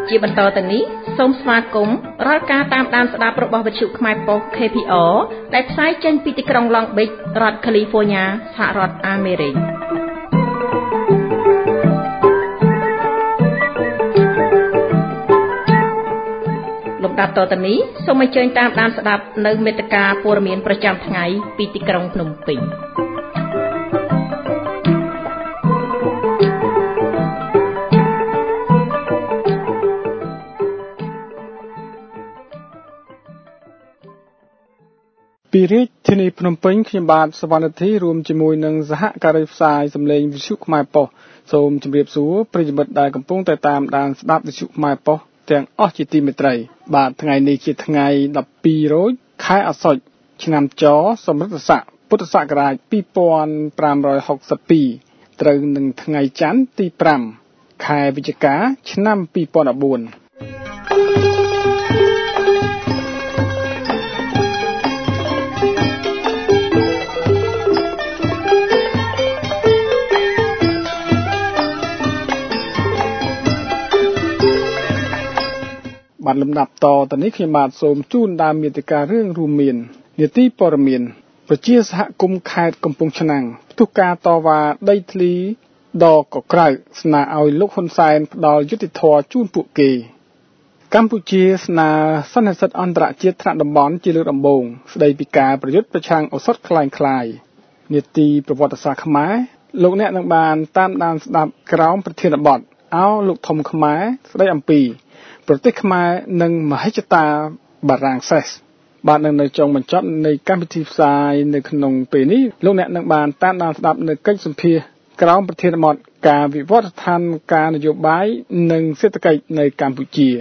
ជាបន្តទៅនេះសូមស្វាគមន៍រាល់ការតាមដានស្ដាប់របស់វិទ្យុខ្មែរប៉ុស្តិ៍ KPR ដែលផ្សាយចេញពីទីក្រុង Long Beach រដ្ឋ California សហរដ្ឋអាមេរិកលំដាប់តទៅនេះសូមអញ្ជើញតាមដានស្ដាប់នៅមេត្តាព័ត៌មានប្រចាំថ្ងៃពីទីក្រុងភ្នំពេញពីរាជធានីភ្នំពេញខ្ញុំបាទសវណ្ណធីរួមជាមួយនឹងសហការីផ្សាយសម្លេងវិទ្យុខ្មែរប៉ុស្តិ៍សូមជម្រាបសួរប្រិយមិត្តដែលកំពុងតែតាមដានស្ដាប់វិទ្យុខ្មែរប៉ុស្តិ៍ទាំងអស់ជាទីមេត្រីបាទថ្ងៃនេះជាថ្ងៃ12រោចខែអាសត់ឆ្នាំចសម្រិតស័កពុទ្ធសករាជ2562ត្រូវនឹងថ្ងៃច័ន្ទទី5ខែវិច្ឆិកាឆ្នាំ2014បាទលំដាប់តទៅនេះខ្ញុំបាទសូមជូនដើមមេតិការរឿងរួមមាននីតិព័រមានប្រជាសហគមន៍ខេត្តកំពង់ឆ្នាំងផ្ទុះការតវ៉ាដីធ្លីដកក្រៅស្នើឲ្យលោកហ៊ុនសែនផ្ដល់យុត្តិធម៌ជូនពួកគេកម្ពុជាស្នើសន្និសីទអន្តរជាតិថ្នាក់តំបន់ជាលើកដំបូងស្ដីពីការប្រយុទ្ធប្រឆាំងឱសថក្លែងក្លាយនីតិប្រវត្តិសាស្ត្រខ្មែរលោកអ្នកនឹងបានតាមដានស្ដាប់ក្រោមប្រធានបទអោលោកធំខ្មែរស្ដីអំពីប្រទេសខ្មែរនិងមហិច្ឆតាបារាំងសេសបាទនៅចុងបញ្ចប់នៃកម្មវិធីផ្សាយនៅក្នុងពេលនេះលោកអ្នកនឹងបានតាមដានស្ដាប់នៅកិច្ចសម្ភាសក្រោមប្រធានបទការវិវត្តស្ថានភាពនយោបាយនិងសេដ្ឋកិច្ចនៅកម្ពុជា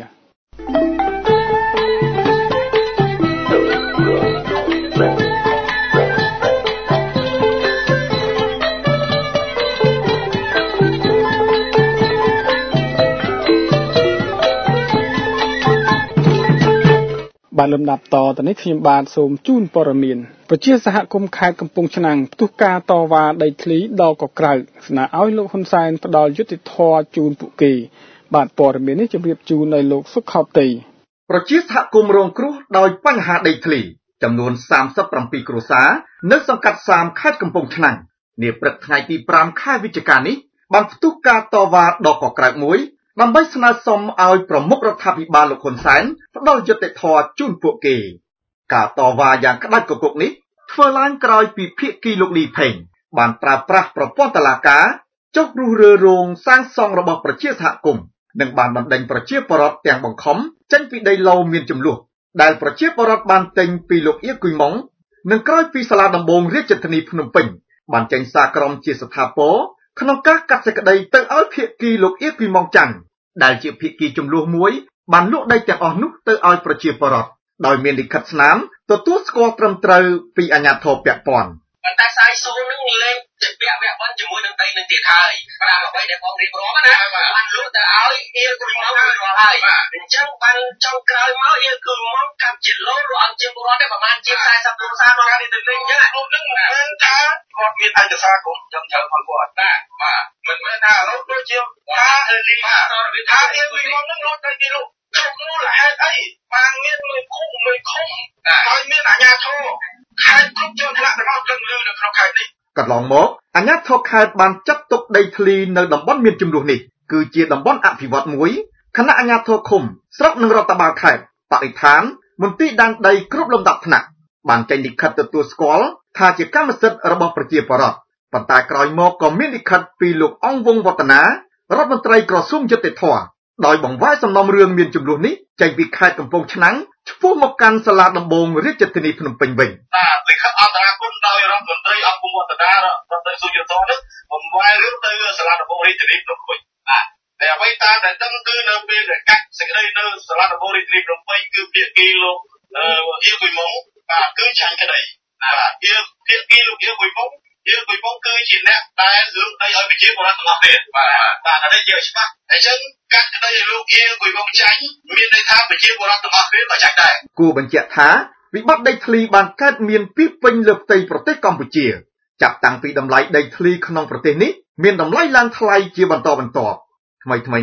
បាទលំដាប់តទៅនេះខ្ញុំបាទសូមជូនព័ត៌មានប្រជាសហគមន៍ខេត្តកំពង់ឆ្នាំងផ្ទុះការតវ៉ាដីធ្លីដល់កក្រៅស្នើឲ្យលោកហ៊ុនសែនផ្ដល់យុត្តិធម៌ជូនពួកគេបាទព័ត៌មាននេះជម្រាបជូនដល់លោកសុខោតីប្រជាសហគមន៍រងគ្រោះដោយបញ្ហាដីធ្លីចំនួន37គ្រួសារនៅសង្កាត់30ខេត្តកំពង់ឆ្នាំងនាព្រឹកថ្ងៃទី5ខែវិច្ឆិកានេះបានផ្ទុះការតវ៉ាដល់កក្រៅមួយដើម្បីស្នើសុំឲ្យប្រមុខរដ្ឋាភិបាលលោកហ៊ុនសែនផ្ដល់យុត្តិធម៌ជូនពួកគេការតវ៉ាយ៉ាងក្តាច់កគុកនេះធ្វើឡើងក្រោយពីភាគីលោកលីផេងបានប្រើប្រាស់ប្រព័ន្ធតុលាការចុះរុះរើរោងសាងសង់របស់ប្រជាសហគមន៍និងបានបណ្ដេញប្រជាពលរដ្ឋទាំងបង្ខំចេញពីដីឡូវមានចំនួនដែលប្រជាពលរដ្ឋបានទិញពីលោកអៀកគួយម៉ុងនិងក្រោយពីសាលាដំបងរាជធានីភ្នំពេញបានចេញសារក្រមជាស្ថាពរក្នុងការកាត់សេចក្តីទៅឲ្យភាគីលោកអៀកគួយម៉ុងច័ន្ទដែលជាភាគីចំនួនមួយបានលក់ដីទាំងអស់នោះទៅឲ្យប្រជាពលរដ្ឋដោយមានលិខិតស្នាមទទួលស្គាល់ត្រឹមត្រូវពីអាជ្ញាធរពាក់ព័ន្ធប៉ុន្តែសាយសួរនឹងលេងជាពាក់វគ្គបន់ជាមួយនឹងដីនឹងទៀតហើយប្រាំអ្វីដែលបងរៀបរាប់ណាបានលក់ទៅឲ្យអៀកគួយម៉ុងហើយអញ្ចឹងបានចង់ក្រោយមកអៀកគួយម៉ុងកាប់ជាលោរអត់ជាពលរដ្ឋទេប្រហែលជា40គ្រួសាររបស់នេះទៅលេងអញ្ចឹងនោះនឹងមិនមែនថាគាត់មានឯកសារគ្រប់ចំត្រូវផងគាត់បាទមិនមែនថារត់ដូចជាថាលីថាអៀកគួយម៉ុងនឹងលក់ទៅគេលក់ចុះមូលហេតុអីបានមានមួយគុកមួយឃុំហើយមានអាជ្ញាធរខេត្តគ្រប់ជាន់ថ្នាក់ទាំងអស់គិតលឺនៅក្នុងខេត្តនេះកន្លងមកអាជ្ញាធរខេត្តបានចាត់ទុកដីធ្លីនៅតំបន់មានចំនួននេះគឺជាតំបន់អភិវឌ្ឍន៍មួយគណៈអាជ្ញាធរឃុំស្រុកនឹងរដ្ឋបាលខេត្តបរិស្ថានមន្ទីរដែនដីគ្រប់លំដាប់ថ្នាក់បានចេញលិខិតទទួលស្គាល់ថាជាកម្មសិទ្ធិរបស់ប្រជាពលរដ្ឋប៉ុន្តែក្រោយមកក៏មានលិខិតពីលោកអង្គវង្សវឌ្ឍនារដ្ឋមន្ត្រីក្រសួងយុតិធម៌ដោយបង្វែរសំណុំរឿងមានចំនួននេះចេញពីខេត្តកំពង់ឆ្នាំងឆ្ពោះមកកាន់សាលាដំបងរាជធានីភ្នំពេញវិញលិខិតអន្តរាគមន៍ដោយរដ្ឋមន្ត្រីអង្គវង្សវឌ្ឍនារដ្ឋមន្ត្រីសុយុទ្ធនេះបង្វែររឿងទៅសាលាដំបងរាជធានីភ្នំពេញតែអ្វីតាមដែលដឹងគឺនៅពេលដែលកាត់សេចក្តីនៅសាលាដំបងរាជធានីភ្នំពេញគឺភាគីលោកអៀកគួយម៉ុងគឺចាញ់ក្តីភាគីលោកអៀកគួយម៉ុងគឺជាអ្នកដែលរឿងដីឲ្យប្រជាពលរដ្ឋទាំងអស់គ្នាបាទនេះជាច្បាស់អញ្ចឹងកាត់ក្តីឲ្យលោកអៀកគួយម៉ុងចាញ់មានន័យថាប្រជាពលរដ្ឋទាំងអស់គ្នាក៏ចាញ់ដែរគួរបញ្ជាក់ថាវិបត្តិដីធ្លីបានកើតមានពីពេញលើផ្ទៃប្រទេសកម្ពុជាចាប់តាំងពីតម្លៃដីធ្លីក្នុងប្រទេសនេះមានតម្លៃឡើងថ្លៃជាបន្តបន្ទាប់ថ្មីនេះ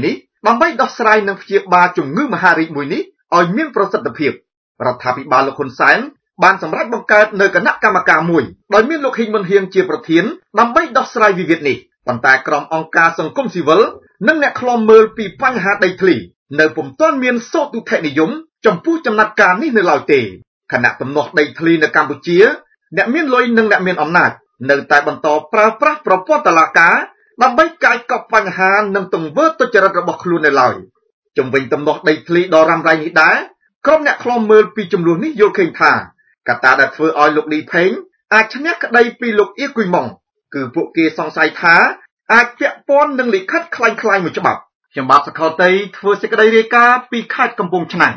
ដើម្បីដោះស្រាយនិងព្យាបាលជំងឺមហារីកមួយនេះឲ្យមានប្រសិទ្ធភាពរដ្ឋាភិបាលលោកហ៊ុនសែនបានសម្រេចបង្កើតនៅគណៈកម្មការមួយដោយមានលោកហ៊ីងមុនហៀងជាប្រធានដើម្បីដោះស្រាយវិវាទនេះប៉ុន្តែក្រុមអង្គការសង្គមស៊ីវិលនិងអ្នកឃ្លាំមើលពីបញ្ហាដីធ្លីនៅពុំទាន់មានសោទុថនិយមចំពោះចំណាត់ការនេះនៅឡើយទេគណៈទំនាស់ដីធ្លីនៅកម្ពុជាអ្នកមានលុយនិងអ្នកមានអំណាចនៅតែបន្តប្រើប្រាស់ប្រព័ន្ធតុលាការដើម្បីកាយកប់បញ្ហានិងទង្វើទុច្ចរិតរបស់ខ្លួននៅឡើយជំវិញទំនាស់ដីធ្លីដ៏រ៉ាំរ៉ៃនេះដែរក្រុមអ្នកឃ្លាំមើលពីចំនួននេះយល់ឃើញថាកត្តាដែលធ្វើឲ្យលោកលីផេងអាចឈ្នះក្តីពីលោកអៀគុយម៉ុងគឺពួកគេសង្ស័យថាអាចពាក់ព័ន្ធនឹងលិខិតคล้ายៗមួយច្បាប់ខ្ញុំបាទសខលតីធ្វើសេចក្តីរាយការណ៍ពីខេត្តកំពង់ឆ្នាំង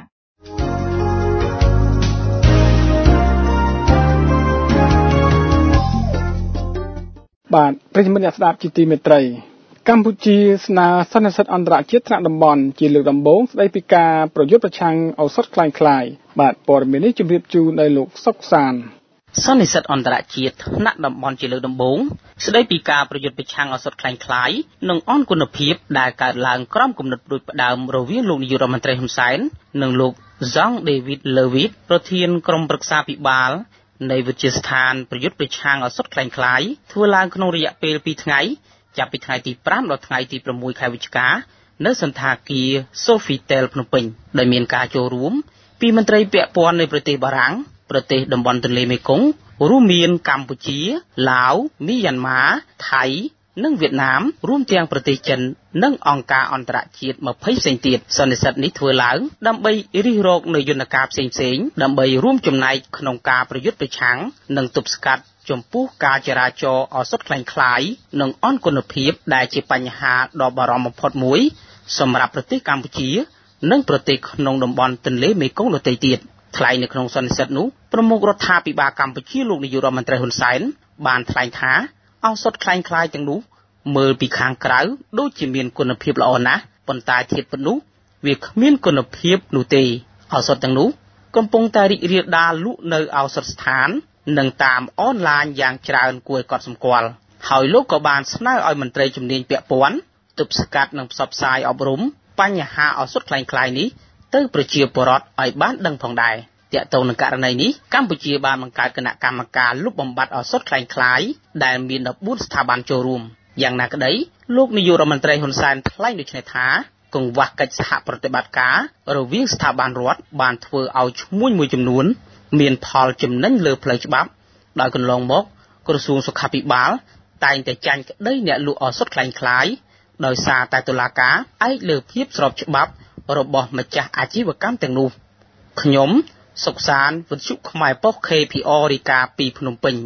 បាទប្រិយមិត្តអ្នកស្ដាប់ជាទីមេត្រីកម្ពុជាស្នើសន្និសីទអន្តរជាតិថ្នាក់តំបន់ជាលើកដំបូងស្ដីពីការប្រយុទ្ធប្រឆាំងឱសថคล้ายៗបាទព័ត៌មាននេះជម្រាបជូនដោយលោកសុកសានសន្និសីទអន្តរជាតិថ្នាក់តំបន់ជាលើកដំបូងស្ដីពីការប្រយុទ្ធប្រឆាំងឱសថคล้ายៗនិងអន់គុណភាពដែលកើតឡើងក្រោមគំនិតដូចផ្ដើមរវាងលោកនាយករដ្ឋមន្ត្រីហ៊ុនសែននិងលោកហ្សង់ដេវីតលើវីតប្រធានក្រុមប្រឹក្សាពិបាលនៃវិទ្យាស្ថានប្រយុទ្ធប្រឆាំងឱសថคล้ายៗធ្វើឡើងក្នុងរយៈពេល2ថ្ងៃចាប់ពីថ្ងៃទី5ដល់ថ្ងៃទី6ខែវិច្ឆិកានៅសន្តាគារ Sofitel ភ្នំពេញដែលមានការចូលរួមពីមន្ត្រីពាក់ព័ន្ធនៃប្រទេសបារាំងប្រទេសតំបន់ទន្លេមេគង្គរួមមានកម្ពុជាឡាវមីយ៉ាន់ម៉ាថៃនិងវៀតណាមរួមទាំងប្រទេសចិននិងអង្គការអន្តរជាតិ20ផ្សេងទៀតសន្និសីទនេះធ្វើឡើងដើម្បីរិះរកនូវយន្តការផ្សេងៗដើម្បីរួមចំណែកក្នុងការប្រយុទ្ធប្រឆាំងនិងទប់ស្កាត់ចំពោះការចរាចរណ៍ឱសថคล้ายៗនិងអន់គុណភាពដែលជាបញ្ហាដ៏បារម្ភបំផុតមួយសម្រាប់ប្រទេសកម្ពុជានិងប្រទេសក្នុងតំបន់ទន្លេមេគង្គដទៃទៀតថ្លែងនៅក្នុងសន្និសីទនោះប្រមុខរដ្ឋាភិបាលកម្ពុជាលោកនាយករដ្ឋមន្ត្រីហ៊ុនសែនបានថ្លែងថាឱសថคล้ายៗទាំងនោះមើលពីខាងក្រៅដូចជាមានគុណភាពល្អណាស់ប៉ុន្តែធៀបពិតនោះវាគ្មានគុណភាពនោះទេឱសថទាំងនោះកំពុងតែរីករាលដាលលក់នៅឱសថស្ថាននិងតាមអនឡាញយ៉ាងច្រើនគួរឲ្យកត់សម្គាល់ហើយលោកក៏បានស្នើឲ្យមន្ត្រីជំនាញពាក់ព័ន្ធទប់ស្កាត់និងផ្សព្វផ្សាយអប់រំបញ្ហាឱសថคล้ายៗនេះទៅប្រជាពលរដ្ឋឲ្យបានដឹងផងដែរទាក់ទងនឹងករណីនេះកម្ពុជាបានបង្កើតគណៈកម្មការលុបបំបាត់ឱសថคล้ายៗដែលមាន14ស្ថាប័នចូលរួមយ៉ាងណាក្តីលោកនាយករដ្ឋមន្ត្រីហ៊ុនសែនថ្លែងដូចនេះថាកង្វះកិច្ចសហប្រតិបត្តិការរវាងស្ថាប័នរដ្ឋបានធ្វើឲ្យឈ្មួញមួយចំនួនមានផលចំណេញលើផ្លូវច្បាប់ដោយកន្លងមកក្រសួងសុខាភិបាលតែងតែចាញ់ក្តីអ្នកលក់ឱសថคล้ายៗដោយសារតែតុលាការឯកលើភាពស្របច្បាប់របស់ម្ចាស់អាជីវកម្មទាំងនោះខ្ញុំសុកសានវិទ្យុខ្មែរប៉ុស្តិ៍ KPR រាយការណ៍ពីភ្នំពេញ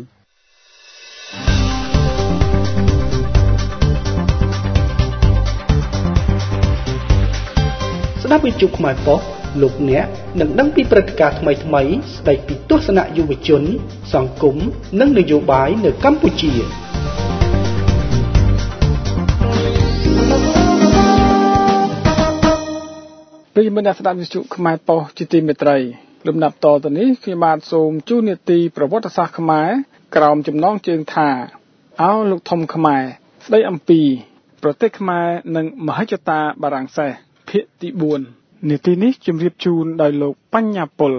ស្ដាប់វិទ្យុខ្មែរប៉ុស្តិ៍លោកអ្នកនឹងដឹងពីព្រឹត្តិការណ៍ថ្មីៗស្ដីពីទស្សនៈយុវជនសង្គមនិងនយោបាយនៅកម្ពុជាពីមអ្នកស្ដាប់វិទ្យុខ្មែរប៉ុស្តិ៍ជាទីមេត្រីលំដាប់តទៅនេះខ្ញុំបាទសូមជូននីតិប្រវត្តិសាស្ត្រខ្មែរក្រោមចំណងជើងថាអោលោកធំខ្មែរស្ដីអំពីប្រទេសខ្មែរនិងមហិច្ឆតាបារាំងសេសភាគទី4នីតិនេះជម្រាបជូនដោយលោកបញ្ញាពល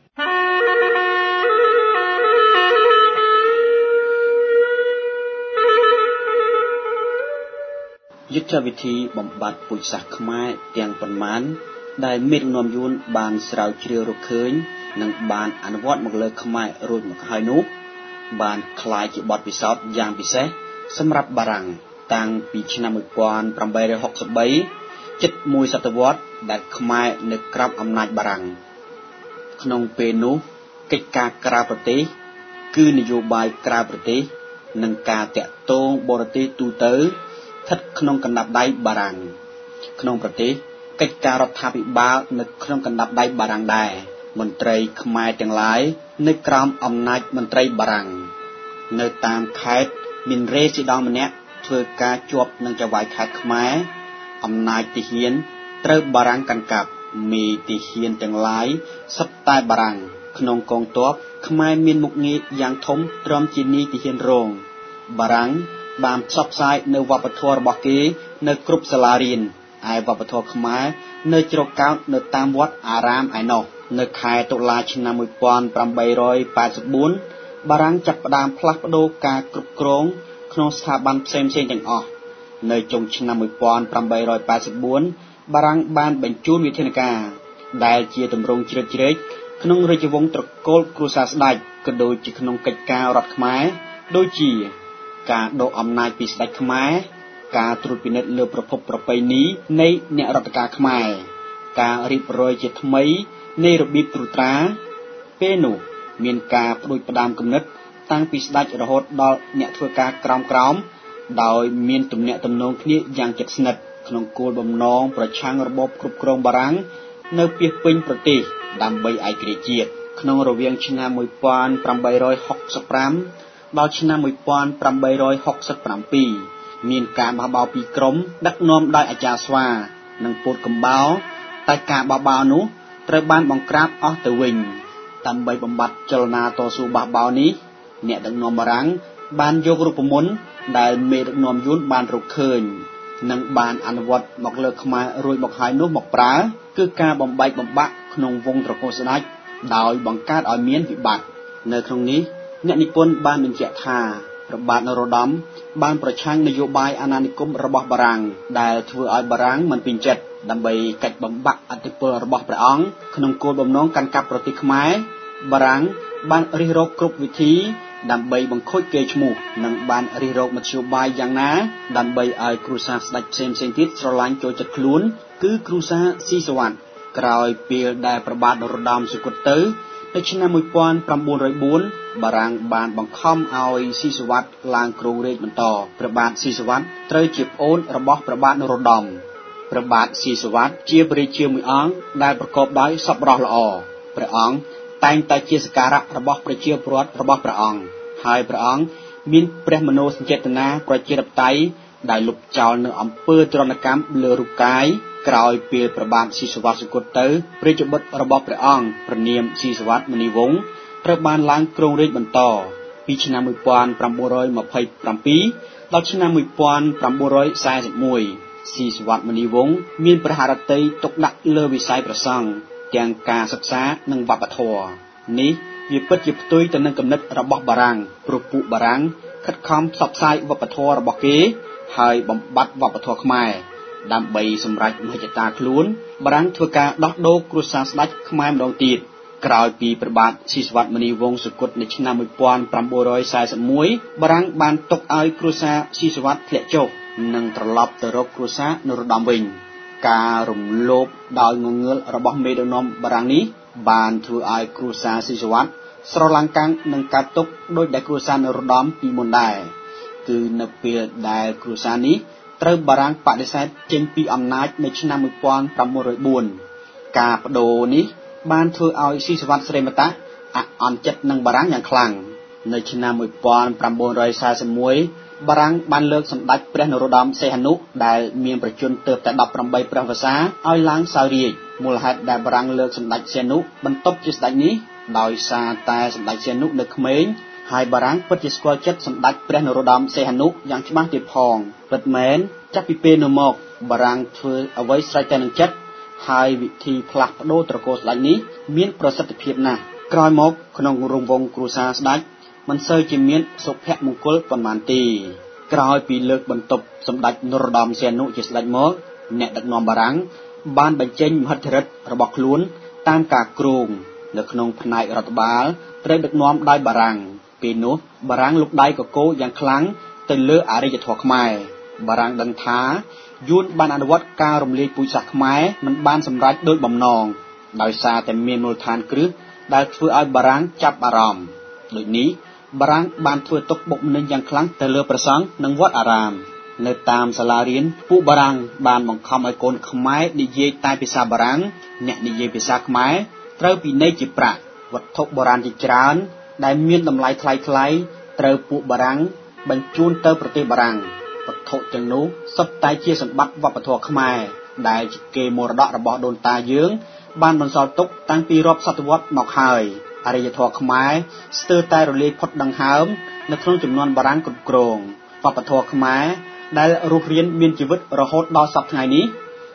យុទ្ធវិធីបំបត្តិពូជសាសន៍ខ្មែរទាំងប៉ុន្មានដែលមេដឹកនាំយួនបានស្រាវជ្រាវរកឃើញនិងបានអនុវត្តមកលើខ្មែររួចមកហើយនោះបានคล้ายជាបទពិសោធន៍យ៉ាងពិសេសសម្រាប់បារាំងតាំងពីឆ្នាំ1863ជិតមួយសតវត្សរ៍ដែលខ្មែរនៅក្រោមអំណាចបារាំងក្នុងពេលនោះកិច្ចការក្រៅប្រទេសគឺនយោបាយក្រៅប្រទេសនិងការតាក់ទងបរទេសទូទៅស្ថិតក្នុងកណ្ដាប់ដៃបារាំងក្នុងប្រទេសកិច្ចការរដ្ឋាភិបាលនៅក្នុងកណ្ដាប់ដៃបារាំងដែរមន្ត្រីខ្មែរទាំងឡាយនៅក្រោមអំណាចមន្ត្រីបារាំងនៅតាមខេត្តមានរេស៊ីដង់ម្នាក់ធ្វើការជាប់នឹងចៅហ្វាយខេត្តខ្មែរអំណាចទាហានត្រូវបារាំងកាន់កាប់មេទាហានទាំងឡាយសុទ្ធតែបារាំងក្នុងកងទ័ពខ្មែរមានមុខងារយ៉ាងធំទ្រាំជានាយទាហានរងបារាំងបានផ្សព្វផ្សាយនៅវប្បធម៌របស់គេនៅគ្រប់សាលារៀនឯវប្បធម៌ខ្មែរនៅជ្រកកោតនៅតាមវត្តអារាមឯណោះនៅខែតុលាឆ្នាំ1884បារាំងចាប់ផ្ដើមផ្លាស់ប្ដូរការគ្រប់គ្រងក្នុងស្ថាប័នផ្សេងៗទាំងអស់នៅចុងឆ្នាំ1884បារាំងបានបញ្ជូនវិធានការដែលជាទម្រង់ជ្រៀតជ្រែកក្នុងរាជវង្សត្រកូលគ្រួសារស្ដេចក៏ដូចជាក្នុងកិច្ចការរដ្ឋខ្មែរដូចជាការដកអំណាចពីស្ដេចខ្មែរការត្រួតពិនិត្យលើប្រភពប្រពៃណីនៃអ្នករដ្ឋការខ្មែរការរៀបរយជាថ្មីនៃរបៀបត្រួតត្រាពេលនោះមានការផ្ដួចផ្ដើមគំនិតតាំងពីស្ដេចរហូតដល់អ្នកធ្វើការក្រោមដោយមានទំនាក់ទំនងគ្នាយ៉ាងជិតស្និទ្ធក្នុងគោលបំណងប្រឆាំងរបបគ្រប់គ្រងបារាំងនៅពាសពេញប្រទេសដើម្បីឯករាជ្យជាតិក្នុងរវាងឆ្នាំ1865ដល់ឆ្នាំ1867មានការបះបោរពីរក្រុមដឹកនាំដោយអាចារ្យស្វានិងពោតកំបោរតែការបះបោរនោះត្រូវបានបង្ក្រាបអស់ទៅវិញដើម្បីបំបត្តិចលនាតស៊ូបះបោរនេះអ្នកដឹកនាំបារាំងបានយករូបមន្តដែលមេដឹកនាំយួនបានរកឃើញនិងបានអនុវត្តមកលើខ្មែររួចមកហើយនោះមកប្រើគឺការបំបែកបំបាក់ក្នុងវង្សត្រកូលស្ដេចដោយបង្កើតឲ្យមានវិបត្តិនៅក្នុងនេះអ្នកនិពន្ធបានបញ្ជាក់ថាព្រះបាទនរោត្តមបានប្រឆាំងនយោបាយអាណានិគមរបស់បារាំងដែលធ្វើឲ្យបារាំងមិនពេញចិត្តដើម្បីកាច់បំបាក់អធិបតេយ្យរបស់ព្រះអង្គក្នុងគោលបំណងកាន់កាប់ប្រទេសខ្មែរបារាំងបានរិះរកគ្រប់វិធីដើម្បីបង្ខូចកេរ្តិ៍ឈ្មោះនិងបានរិះរកមធ្យោបាយយ៉ាងណាដើម្បីឲ្យគ្រួសារស្ដេចផ្សេងៗទៀតស្រឡាញ់ចូលចិត្តខ្លួនគឺគ្រួសារស៊ីសុវត្ថិក្រោយពេលដែលព្រះបាទនរោត្តមសុគតទៅនៅឆ្នាំ1904បារាំងបានបង្ខំឲ្យស៊ីសុវត្ថិឡើងគ្រងរាជ្យបន្តព្រះបាទស៊ីសុវត្ថិត្រូវជាប្អូនរបស់ព្រះបាទនរោត្តមព្រះបាទស៊ីសុវត្ថិជាព្រះរាជាមួយអង្គដែលប្រកបដោយសប្បុរសល្អព្រះអង្គតែងតែជាសក្ការៈរបស់ប្រជាពលរដ្ឋរបស់ព្រះអង្គហើយព្រះអង្គមានព្រះមនោសញ្ចេតនាប្រជាធិបតេយ្យដែលលុបចោលនៅអំពើទរណកម្មលើរូបកាយក្រោយពេលព្រះបាទស៊ីសុវត្ថិសុគតទៅរាជបុត្ររបស់ព្រះអង្គព្រះនាមស៊ីសុវត្ថិមុនីវង្សត្រូវបានឡើងគ្រងរាជ្យបន្តពីឆ្នាំ1927ដល់ឆ្នាំ1941ស៊ីសុវត្ថិមុនីវង្សមានព្រះハរតីទុកដាក់លើវិស័យព្រះសង្ឃទាំងការសិក្សានិងវប្បធម៌នេះវាពិតជាផ្ទុយទៅនឹងគំនិតរបស់បារាំងព្រោះពួកបារាំងខិតខំផ្សព្វផ្សាយវប្បធម៌របស់គេហើយបំបត្តិវប្បធម៌ខ្មែរដើម្បីសម្រេចមហិច្ឆតាខ្លួនបារាំងធ្វើការដោះដូរគ្រួសារស្ដេចខ្មែរម្ដងទៀតក្រោយពីព្រះបាទស៊ីសុវត្ថិមុនីវង្សសុគតនៅឆ្នាំ1941បារាំងបានទុកឲ្យគ្រួសារស៊ីសុវត្ថិធ្លាក់ចុះនិងត្រឡប់ទៅរកគ្រួសារនរោត្តមវិញការរំលោភដោយងងើលរបស់មេដឹកនាំបារាំងនេះបានធ្វើឲ្យគ្រួសារស៊ីសុវត្ថិស្រឡាំងកាំងនិងកើតទុកដោយដែលគ្រួសារនរោត្តមពីមុនដែរគឺនៅពេលដែលគ្រួសារនេះត្រូវបារាំងបដិសេធចេញពីអំណាចនៅឆ្នាំ1904ការបដូរនេះបានធ្វើឲ្យស៊ីសុវត្ថិស្រីមតៈអន់ចិត្តនឹងបារាំងយ៉ាងខ្លាំងនៅឆ្នាំ1941បារាំងបានលើកសម្ដេចព្រះនរោត្តមសីហនុដែលមានប្រជជនទើបតែ18ព្រះវស្សាឲ្យឡើងសោយរាជ្យមូលហេតុដែលបារាំងលើកសម្ដេចសីហនុបន្ទាប់ជាស្ដេចនេះដោយសារតែសម្ដេចសីហនុនៅក្មេងហើយបារាំងពិតជាស្គាល់ចិត្តសម្ដេចព្រះនរោត្តមសីហនុយ៉ាងច្បាស់ទៀតផងពិតមែនចាប់ពីពេលនោះមកបារាំងធ្វើអ្វីស្រេចតែនឹងចិត្តហើយវិធីផ្លាស់ប្ដូរត្រកូលស្ដេចនេះមានប្រសិទ្ធភាពណាស់ក្រោយមកក្នុងរង្វង់គ្រួសារស្ដេចមិនសូវជាមានសុភមង្គលប៉ុន្មានទេក្រោយពីលើកបន្ទប់សម្ដេចនរោត្តមសីហនុជាស្ដេចមកអ្នកដឹកនាំបារាំងបានបញ្ចេញមហិទ្ធិឫទ្ធិរបស់ខ្លួនតាមការគ្រោងនៅក្នុងផ្នែករដ្ឋបាលត្រូវដឹកនាំដោយបារាំងពេលនោះបារាំងលុកដៃកកោយ៉ាងខ្លាំងទៅលើអរិយធម៌ខ្មែរបារាំងដឹងថាយួនបានអនុវត្តការរំលាយពូជសាសន៍ខ្មែរមិនបានសម្រេចដោយបំណងដោយសារតែមានមូលដ្ឋានគ្រឹះដែលធ្វើឲ្យបារាំងចាប់អារម្មណ៍ដូចនេះបារាំងបានធ្វើទុកបុកម្នេញយ៉ាងខ្លាំងទៅលើព្រះសង្ឃនិងវត្តអារាមនៅតាមសាលារៀនពួកបារាំងបានបង្ខំឲ្យកូនខ្មែរនិយាយតែភាសាបារាំងអ្នកនិយាយភាសាខ្មែរត្រូវពិន័យជាប្រាក់វត្ថុបុរាណជាច្រើនដែលមានតម្លៃថ្លៃត្រូវពួកបារាំងបញ្ជូនទៅប្រទេសបារាំងវត្ថុទាំងនោះសុទ្ធតែជាសម្បត្តិវប្បធម៌ខ្មែរដែលជាកេរមរតករបស់ដូនតាយើងបានបន្សល់ទុកតាំងពីរាប់សតវត្សមកហើយអរិយធម៌ខ្មែរស្ទើរតែរលាយផុតដង្ហើមនៅក្នុងចំនួនបារាំងគ្រប់គ្រងវប្បធម៌ខ្មែរដែលរស់រានមានជីវិតរហូតដល់សព្វថ្ងៃនេះ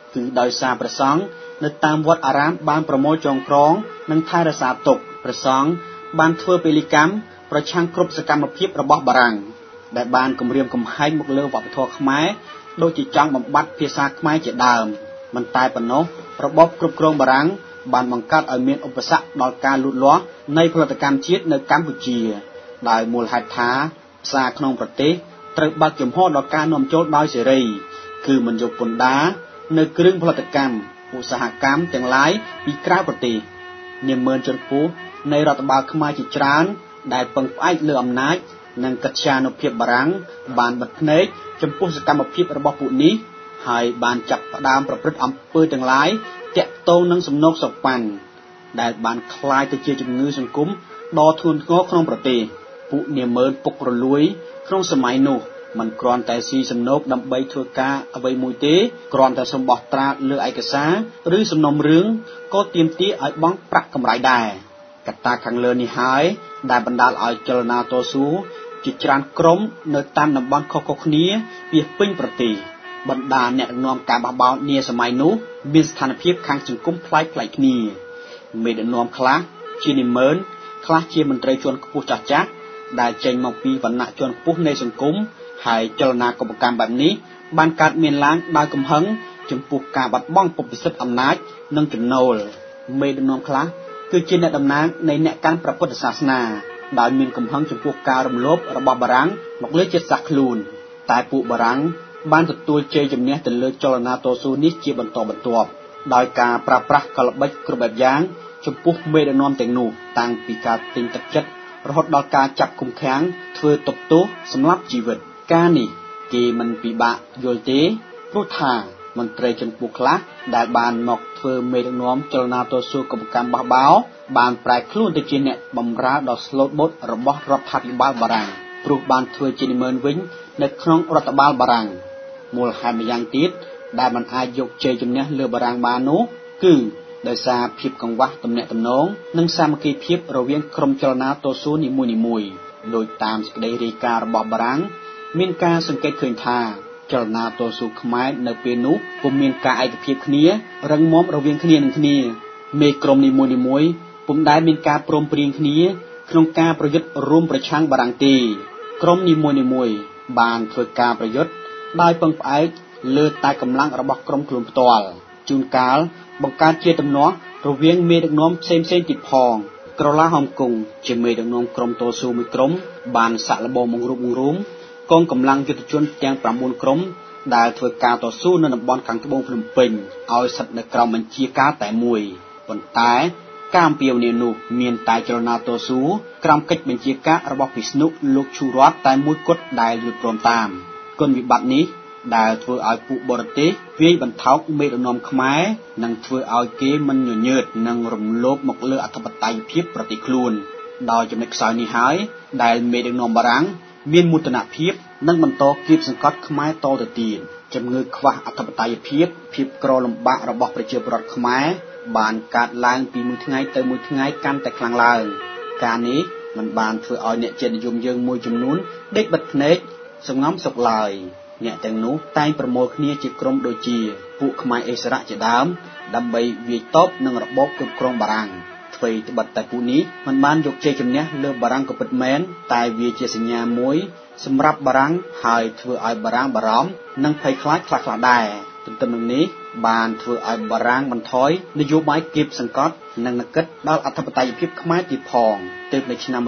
គឺដោយសារព្រះសង្ឃនៅតាមវត្តអារាមបានប្រមូលចងក្រងនិងថែរក្សាទុកព្រះសង្ឃបានធ្វើពលិកម្មប្រឆាំងគ្រប់សកម្មភាពរបស់បារាំងដែលបានគំរាមកំហែងមកលើវប្បធម៌ខ្មែរដូចជាចង់បំបត្តិភាសាខ្មែរជាដើមមិនតែប៉ុណ្ណោះរបបគ្រប់គ្រងបារាំងបានបង្កើតឲ្យមានឧបសគ្គដល់ការលូតលាស់នៃផលិតកម្មជាតិនៅកម្ពុជាដោយមូលហេតុថាផ្សារក្នុងប្រទេសត្រូវបើកចំហដល់ការនាំចូលដោយសេរីគឺមិនយកពន្ធដារនៅគ្រឿងផលិតកម្មឧស្សាហកម្មទាំងឡាយពីក្រៅប្រទេសនាម៉ឺនជនពូជនៃរដ្ឋបាលខ្មែរជាច្រើនដែលពឹងផ្អែកលើអំណាចនិងកិត្យានុភាពបារាំងបានបិទភ្នែកចំពោះសកម្មភាពរបស់ពួកនេះហើយបានចាប់ផ្ដើមប្រព្រឹត្តអំពើទាំងឡាយតាក់ទងនឹងសំណូកសប៉ាន់ដែលបានคล้ายទៅជាជំងឺសង្គមដ៏ធ្ងន់ធ្ងរក្នុងប្រទេសពួកនាម៉ឺនពុករលួយក្នុងសម័យនោះមិនគ្រាន់តែស៊ីសំណូកដើម្បីធ្វើការអ្វីមួយទេគ្រាន់តែសំបោះត្រាលើឯកសារឬសំណុំរឿងក៏ទាមទារឲ្យបង់ប្រាក់កម្រៃដែរកត្តាខាងលើនេះហើយដែលបណ្ដាលឲ្យចលនាតស៊ូជាច្រើនក្រុមនៅតាមតំបន់ខុសៗគ្នាពាសពេញប្រទេសបណ្ដាអ្នកដឹកនាំការបះបោរនាសម័យនោះមានស្ថានភាពខាងសង្គមប្លែកៗគ្នាមេដឹកនាំខ្លះជានិមឺនខ្លះជាមន្ត្រីជាន់ខ្ពស់ចាស់ៗដែលចេញមកពីវណ្ណៈជាន់ខ្ពស់នៃសង្គមហើយចលនាកុបកម្មបែបនេះបានកើតមានឡើងដោយកំហឹងចំពោះការបាត់បង់ពុទ្ធិសិទ្ធិអំណាចនិងចំណូលមេដឹកនាំខ្លះគឺជាអ្នកតំណាងនៃអ្នកកាន់ព្រះពុទ្ធសាសនាដោយមានកំហឹងចំពោះការរំលោភរបស់បារាំងមកលើជាតិសាសន៍ខ្លួនតែពួកបារាំងបានទទួលជ័យជំនះទៅលើចលនាតស៊ូនេះជាបន្តបន្ទាប់ដោយការប្រើប្រាស់កលល្បិចគ្រប់បែបយ៉ាងចំពោះមេដឹកនាំទាំងនោះតាំងពីការទិញទឹកចិត្តរហូតដល់ការចាប់ឃុំឃាំងធ្វើទោសទោសសម្លាប់ជីវិតការនេះគេមិនពិបាកយល់ទេព្រោះថាមន្ត្រីចំពោះខ្លះដែលបានមកធ្វើមេដឹកនាំចលនាតស៊ូកុបកម្មបះបោរបានប្រែខ្លួនទៅជាអ្នកបម្រើដ៏ស្លូតបូតរបស់រដ្ឋាភិបាលបារាំងព្រោះបានធ្វើជានិមឺនវិញនៅក្នុងរដ្ឋបាលបារាំងមូលហេតុម្យ៉ាងទៀតដែលมันអាចយកជ័យជំនះលើបារាំងបាននោះគឺដោយសារភាពកង្វះទំនាក់ទំនងនិងសាមគ្គីភាពរវាងក្រុមចលនាតស៊ូនីមួយៗដោយតាមសេចក្តីរាយការណ៍របស់បារាំងមានការសង្កេតឃើញថាចលនាតស៊ូខ្មែរនៅពេលនោះពុំមានការឯកភាពគ្នារឹងមាំរវាងគ្នានឹងគ្នាមេក្រុមនីមួយៗពុំដែលមានការព្រមព្រៀងគ្នាក្នុងការប្រយុទ្ធរួមប្រឆាំងបារាំងទេក្រុមនីមួយៗបានធ្វើការប្រយុទ្ធដោយពឹងផ្អែកលើតែកម្លាំងរបស់ក្រុមខ្លួនផ្ទាល់ជួនកាលបង្កើតជាទំនាស់រវាងមេដឹកនាំផ្សេងៗទៀតផងក្រឡាហោមគង់ជាមេដឹកនាំក្រុមតស៊ូមួយក្រុមបានសាក់លបងបង្រួបបង្រួមកងកម្លាំងយុទ្ធជនទាំង9ក្រុមដែលធ្វើការតស៊ូនៅតំបន់ខាងត្បូងភ្នំពេញឲ្យស្ថិតនៅក្រោមបញ្ជាការតែមួយប៉ុន្តែការអំពាវនាវនោះមានតែចលនាតស៊ូក្រោមកិច្ចបញ្ជាការរបស់ពិស្ណុលោកឈូរតតែមួយគត់ដែលយល់ព្រមតាមគុណវិបត្តិនេះដែលធ្វើឲ្យពួកបរទេសវាយបន្ថោកមេដឹកនាំខ្មែរនិងធ្វើឲ្យគេមិនញញើតនិងរំលោភមកលើអធិបតេយ្យភាពប្រទេសខ្លួនដោយចំណុចខ្សោយនេះហើយដែលមេដឹកនាំបារាំងមានមោទនភាពនិងបន្តគៀបសង្កត់ខ្មែរតទៅទៀតជំងឺខ្វះអធិបតេយ្យភាពក្រលំបាករបស់ប្រជាពលរដ្ឋខ្មែរបានកើតឡើងពីមួយថ្ងៃទៅមួយថ្ងៃកាន់តែខ្លាំងឡើងការនេះមិនបានធ្វើឲ្យអ្នកជាតិនិយមយើងមួយចំនួនដេកបិទភ្នែកសង្ងំសុខឡើយអ្នកទាំងនោះតែងប្រមូលគ្នាជាក្រុមដូចជាពួកខ្មែរអិសរាជជាដើមដើម្បីវាយតបនឹងរបបគ្រប់គ្រងបារាំងអ្វីត្បិតតែពួកនេះមិនបានយកជ័យជំនះលើបារាំងក៏ពិតមែនតែវាជាសញ្ញាមួយសម្រាប់បារាំងហើយធ្វើឲ្យបារាំងបារម្ភនិងភ័យខ្លាចខ្លះៗដែរទន្ទឹមនឹងនេះបានធ្វើឲ្យបារាំងបន្ថយនយោបាយគៀបសង្កត់និងនឹកគិតដល់អធិបតេយ្យភាពខ្មែរទៀតផងទើបនៅឆ្នាំ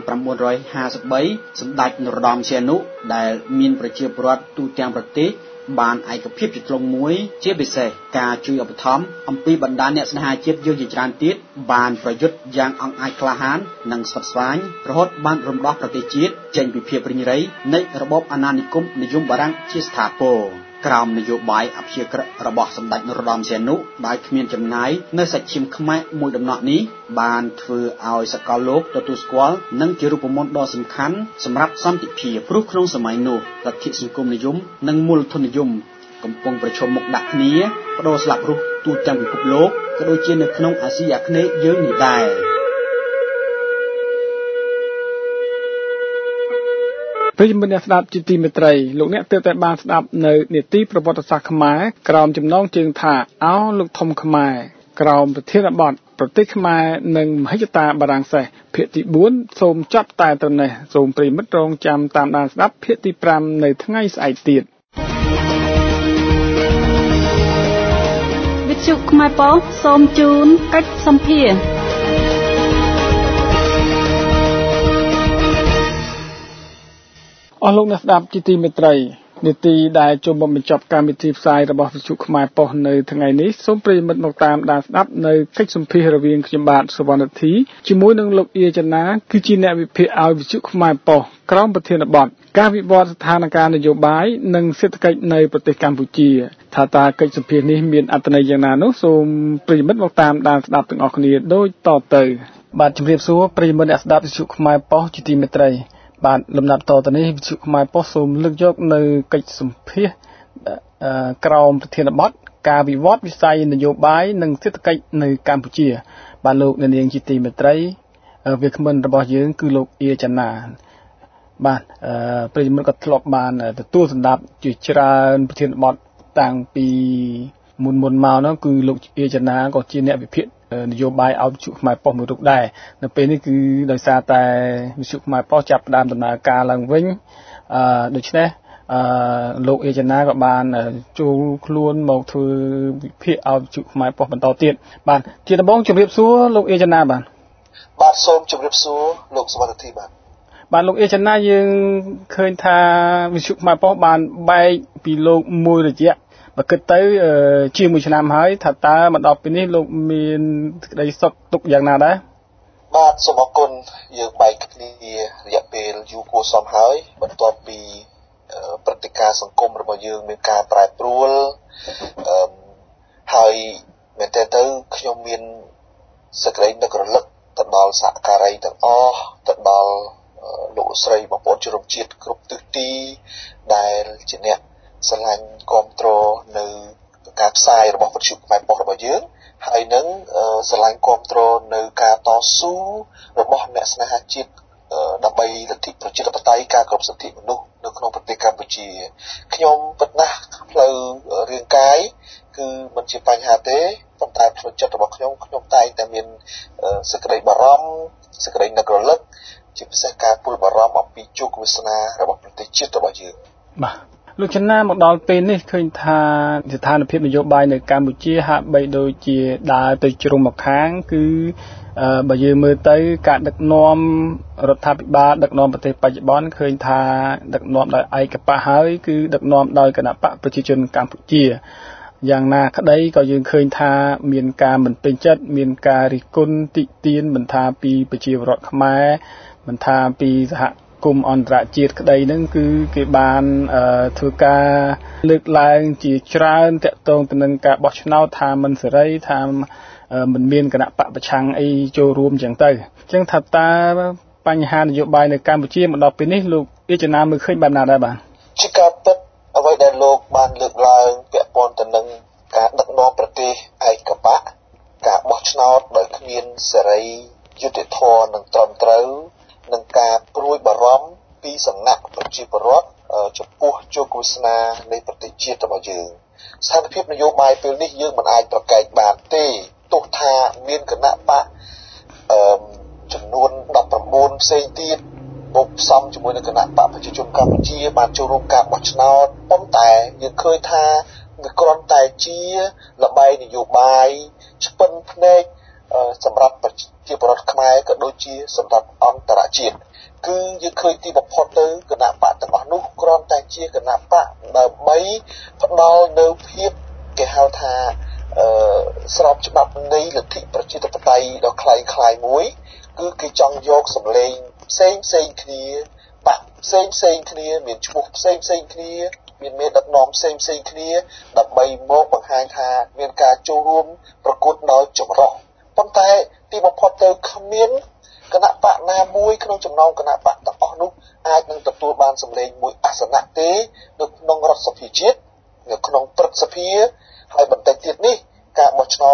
1953សម្ដេចនរោត្តមសីហនុដែលមានប្រជាពលរដ្ឋទូទាំងប្រទេសបានឯកភាពជាធ្លុងមួយជាពិសេសការជួយឧបត្ថម្ភអំពីបណ្ដាអ្នកស្នេហាជាតិយើងជាច្រើនទៀតបានប្រយុទ្ធយ៉ាងអង់អាចក្លាហាននិងស្វិតស្វាញរហូតបានរំដោះប្រទេសជាតិចេញពីភាពរិញរៃនៃរបបអាណានិគមនិយមបារាំងជាស្ថាពរក្រោមនយោបាយអព្យាក្រឹតរបស់សម្ដេចនរោត្តមសីហនុដែលគ្មានចំណាយនៅសាច់ឈាមខ្មែរមួយដំណក់នេះបានធ្វើឲ្យសកលលោកទទួលស្គាល់និងជារូបមន្តដ៏សំខាន់សម្រាប់សន្តិភាពព្រោះក្នុងសម័យនោះលទ្ធិសង្គមនិយមនិងមូលធននិយមកំពុងប្រឈមមុខដាក់គ្នាបដូរស្លាប់រស់ទូទាំងពិភពលោកក៏ដូចជានៅក្នុងអាស៊ីអាគ្នេយ៍យើងនេះដែរប្រិយមិត្តអ្នកស្ដាប់ជាទីមេត្រីលោកអ្នកទើបតែបានស្ដាប់នៅនីតិប្រវត្តិសាស្ត្រខ្មែរក្រោមចំណងជើងថាអោលោកធំខ្មែរក្រោមប្រធានបទប្រទេសខ្មែរនិងមហិច្ឆតាបារាំងសេសភាគទី4សូមចប់តែត្រឹមនេះសូមប្រិយមិត្តរងចាំតាមដានស្ដាប់ភាគទី5នៅថ្ងៃស្អែកទៀតវិទ្យុខ្មែរប៉ុស្តិ៍សូមជូនកិច្ចសម្ភារអស់លោកអ្នកស្ដាប់ជាទីមេត្រីនីតិដែលចូលមកបញ្ចប់កម្មវិធីផ្សាយរបស់វិទ្យុខ្មែរប៉ុស្តិ៍នៅថ្ងៃនេះសូមប្រិយមិត្តមកតាមដានស្ដាប់នៅកិច្ចសម្ភាររវាងខ្ញុំបាទសុវណ្ណធីជាមួយនឹងលោកអៀចនាគឺជាអ្នកវិភាគឲ្យវិទ្យុខ្មែរប៉ុស្តិ៍ក្រោមប្រធានបទការវិវត្តស្ថានភាពនយោបាយនិងសេដ្ឋកិច្ចនៅប្រទេសកម្ពុជាថាតើកិច្ចសម្ភារនេះមានអត្ថន័យយ៉ាងណានោះសូមប្រិយមិត្តមកតាមដានស្ដាប់ទាំងអស់គ្នាដូចតទៅបាទជំរាបសួរប្រិយមិត្តអ្នកស្ដាប់វិទ្យុខ្មែរប៉ុស្តិ៍ជាទីមេត្រីបាទលំដាប់តទៅនេះវិទ្យុខ្មែរប៉ុស្តិ៍សូមលើកយកនៅកិច្ចសម្ភារក្រោមប្រធានបទការវិវត្តវិស័យនយោបាយនិងសេដ្ឋកិច្ចនៅកម្ពុជាបាទលោកអ្នកនាងជាទីមេត្រីវាគ្មិនរបស់យើងគឺលោកអៀចនាបាទប្រិយមិត្តក៏ធ្លាប់បានទទួលស្ដាប់ជាច្រើនប្រធានបទតាំងពីមុនមកនោះគឺលោកអៀចនាក៏ជាអ្នកវិភាគនយោបាយឲ្យវិទ្យុខ្មែរប៉ុស្តិ៍មួយរូបដែរនៅពេលនេះគឺដោយសារតែវិទ្យុខ្មែរប៉ុស្តិ៍ចាប់ផ្ដើមដំណើរការឡើងវិញដូច្នេះលោកអេចនាក៏បានចូលខ្លួនមកធ្វើវិភាគឲ្យវិទ្យុខ្មែរប៉ុស្តិ៍បន្តទៀតបាទជាដំបូងជម្រាបសួរលោកអេចនាបាទសូមជម្រាបសួរលោកសុវត្ថិធីបាទលោកអេចនាយើងឃើញថាវិទ្យុខ្មែរប៉ុស្តិ៍បានបែកពីលោកមួយរយៈបើគិតទៅជាមួយឆ្នាំហើយថាតើមកដល់ពេលនេះលោកមានក្តីសុខទុក្ខយ៉ាងណាដែរបាទសូមអរគុណយើងបែកគ្នារយៈពេលយូរគួរសមហើយបន្ទាប់ពីព្រឹត្តិការណ៍សង្គមរបស់យើងមានការប្រែប្រួលហើយមែនតើទៅខ្ញុំមានសេចក្តីនឹករលឹកទៅដល់សហការីទាំងអស់ទៅដល់លោកស្រីបងប្អូនជនជាតិគ្រប់ទិសទីដែលជាអ្នកស្រឡាញ់គាំទ្រនៅការផ្សាយរបស់វិទ្យុខ្មែរប៉ុស្តិ៍របស់យើងហើយនឹងស្រឡាញ់គាំទ្រនៅការតស៊ូរបស់អ្នកស្នេហាជាតិដើម្បីលទ្ធិប្រជាធិបតេយ្យការគោរពសិទ្ធិមនុស្សនៅក្នុងប្រទេសកម្ពុជាខ្ញុំពិតណាស់ផ្លូវរាងកាយគឺមិនជាបញ្ហាទេប៉ុន្តែផ្លូវចិត្តរបស់ខ្ញុំតែងតែមានសេចក្តីបារម្ភសេចក្តីនឹករលឹកជាពិសេសការព្រួយបារម្ភអំពីជោគវាសនារបស់ប្រទេសជាតិរបស់យើងបាទលោកចនាមកដល់ពេលនេះឃើញថាស្ថានភាពនយោបាយនៅកម្ពុជាហាក់បីដូចជាដើរទៅជ្រុងមកខាងគឺបើយើងមើលទៅការដឹកនាំរដ្ឋាភិបាលដឹកនាំប្រទេសបច្ចុប្បន្នឃើញថាដឹកនាំដោយឯកបកហើយគឺដឹកនាំដោយគណបកប្រជាជនកម្ពុជាយ៉ាងណាក្តីក៏យើងឃើញថាមានការមិនពេញចិត្តមានការរិះគន់តិទៀនមិនថាពីប្រជាពលរដ្ឋខ្មែរមិនថាពីសហគមន៍អន្តរជាតិក្តីហ្នឹងគឺគេបានធ្វើការលើកឡើងជាច្រើនតាក់ទងទៅនឹងការបោះឆ្នោតថាមិនសេរីថាមិនមានគណៈបកប្រឆាំងអីចូលរួមចឹងទៅអញ្ចឹងថាតើបញ្ហានយោបាយនៅកម្ពុជាមកដល់ពេលនេះលោកអេចនាមើលឃើញបែបណាដែរបាទជាការពិតអ្វីដែលលោកបានលើកឡើងពាក់ព័ន្ធទៅនឹងការដឹកនាំប្រទេសឯកបកការបោះឆ្នោតដោយគ្មានសេរីយុត្តិធម៌និងត្រឹមត្រូវនឹងការព្រួយបារម្ភពីសំណាក់ប្រជាពលរដ្ឋចំពោះជោគវាសនានៃប្រទេសជាតិរបស់យើងស្ថានភាពនយោបាយពេលនេះយើងមិនអាចប្រកែកបានទេទោះថាមានគណៈបកចំនួន19ផ្សេងទៀតមកផ្សំជាមួយនឹងគណៈបកប្រជាជនកម្ពុជាបានចូលរួមការបោះឆ្នោតប៉ុន្តែយើងឃើញថាវាគ្រាន់តែជាល្បែងនយោបាយឆ្ពិនភ្នែកសម្រាប់ប្រជាពលរដ្ឋខ្មែរក៏ដូចជាសម្រាប់អន្តរជាតិគឺយើងឃើញទីបំផុតទៅគណៈបកទាំងអស់នោះគ្រាន់តែជាគណៈបកដើម្បីផ្ដល់នៅភាពគេហៅថាស្របច្បាប់នៃលទ្ធិប្រជាធិបតេយ្យដ៏คล้ายៗមួយគឺគេចង់យកសម្លេងផ្សេងគ្នាបកផ្សេងគ្នាមានឈ្មោះផ្សេងគ្នាមានមេដឹកនាំផ្សេងគ្នាដើម្បីមកបង្ហាញថាមានការចូលរួមប្រកួតដោយចម្រុះប៉ុន្តែទីបំផុតទៅគ្មានគណៈបកណាមួយក្នុងចំណោមគណៈបកទាំងអស់នោះអាចនឹងទទួលបានសម្លេងមួយអាសនៈទេនៅក្នុងរដ្ឋសភាជាតិនៅក្នុងព្រឹទ្ធសភាហើយបន្តិចទៀតនេះការបោះឆ្នោត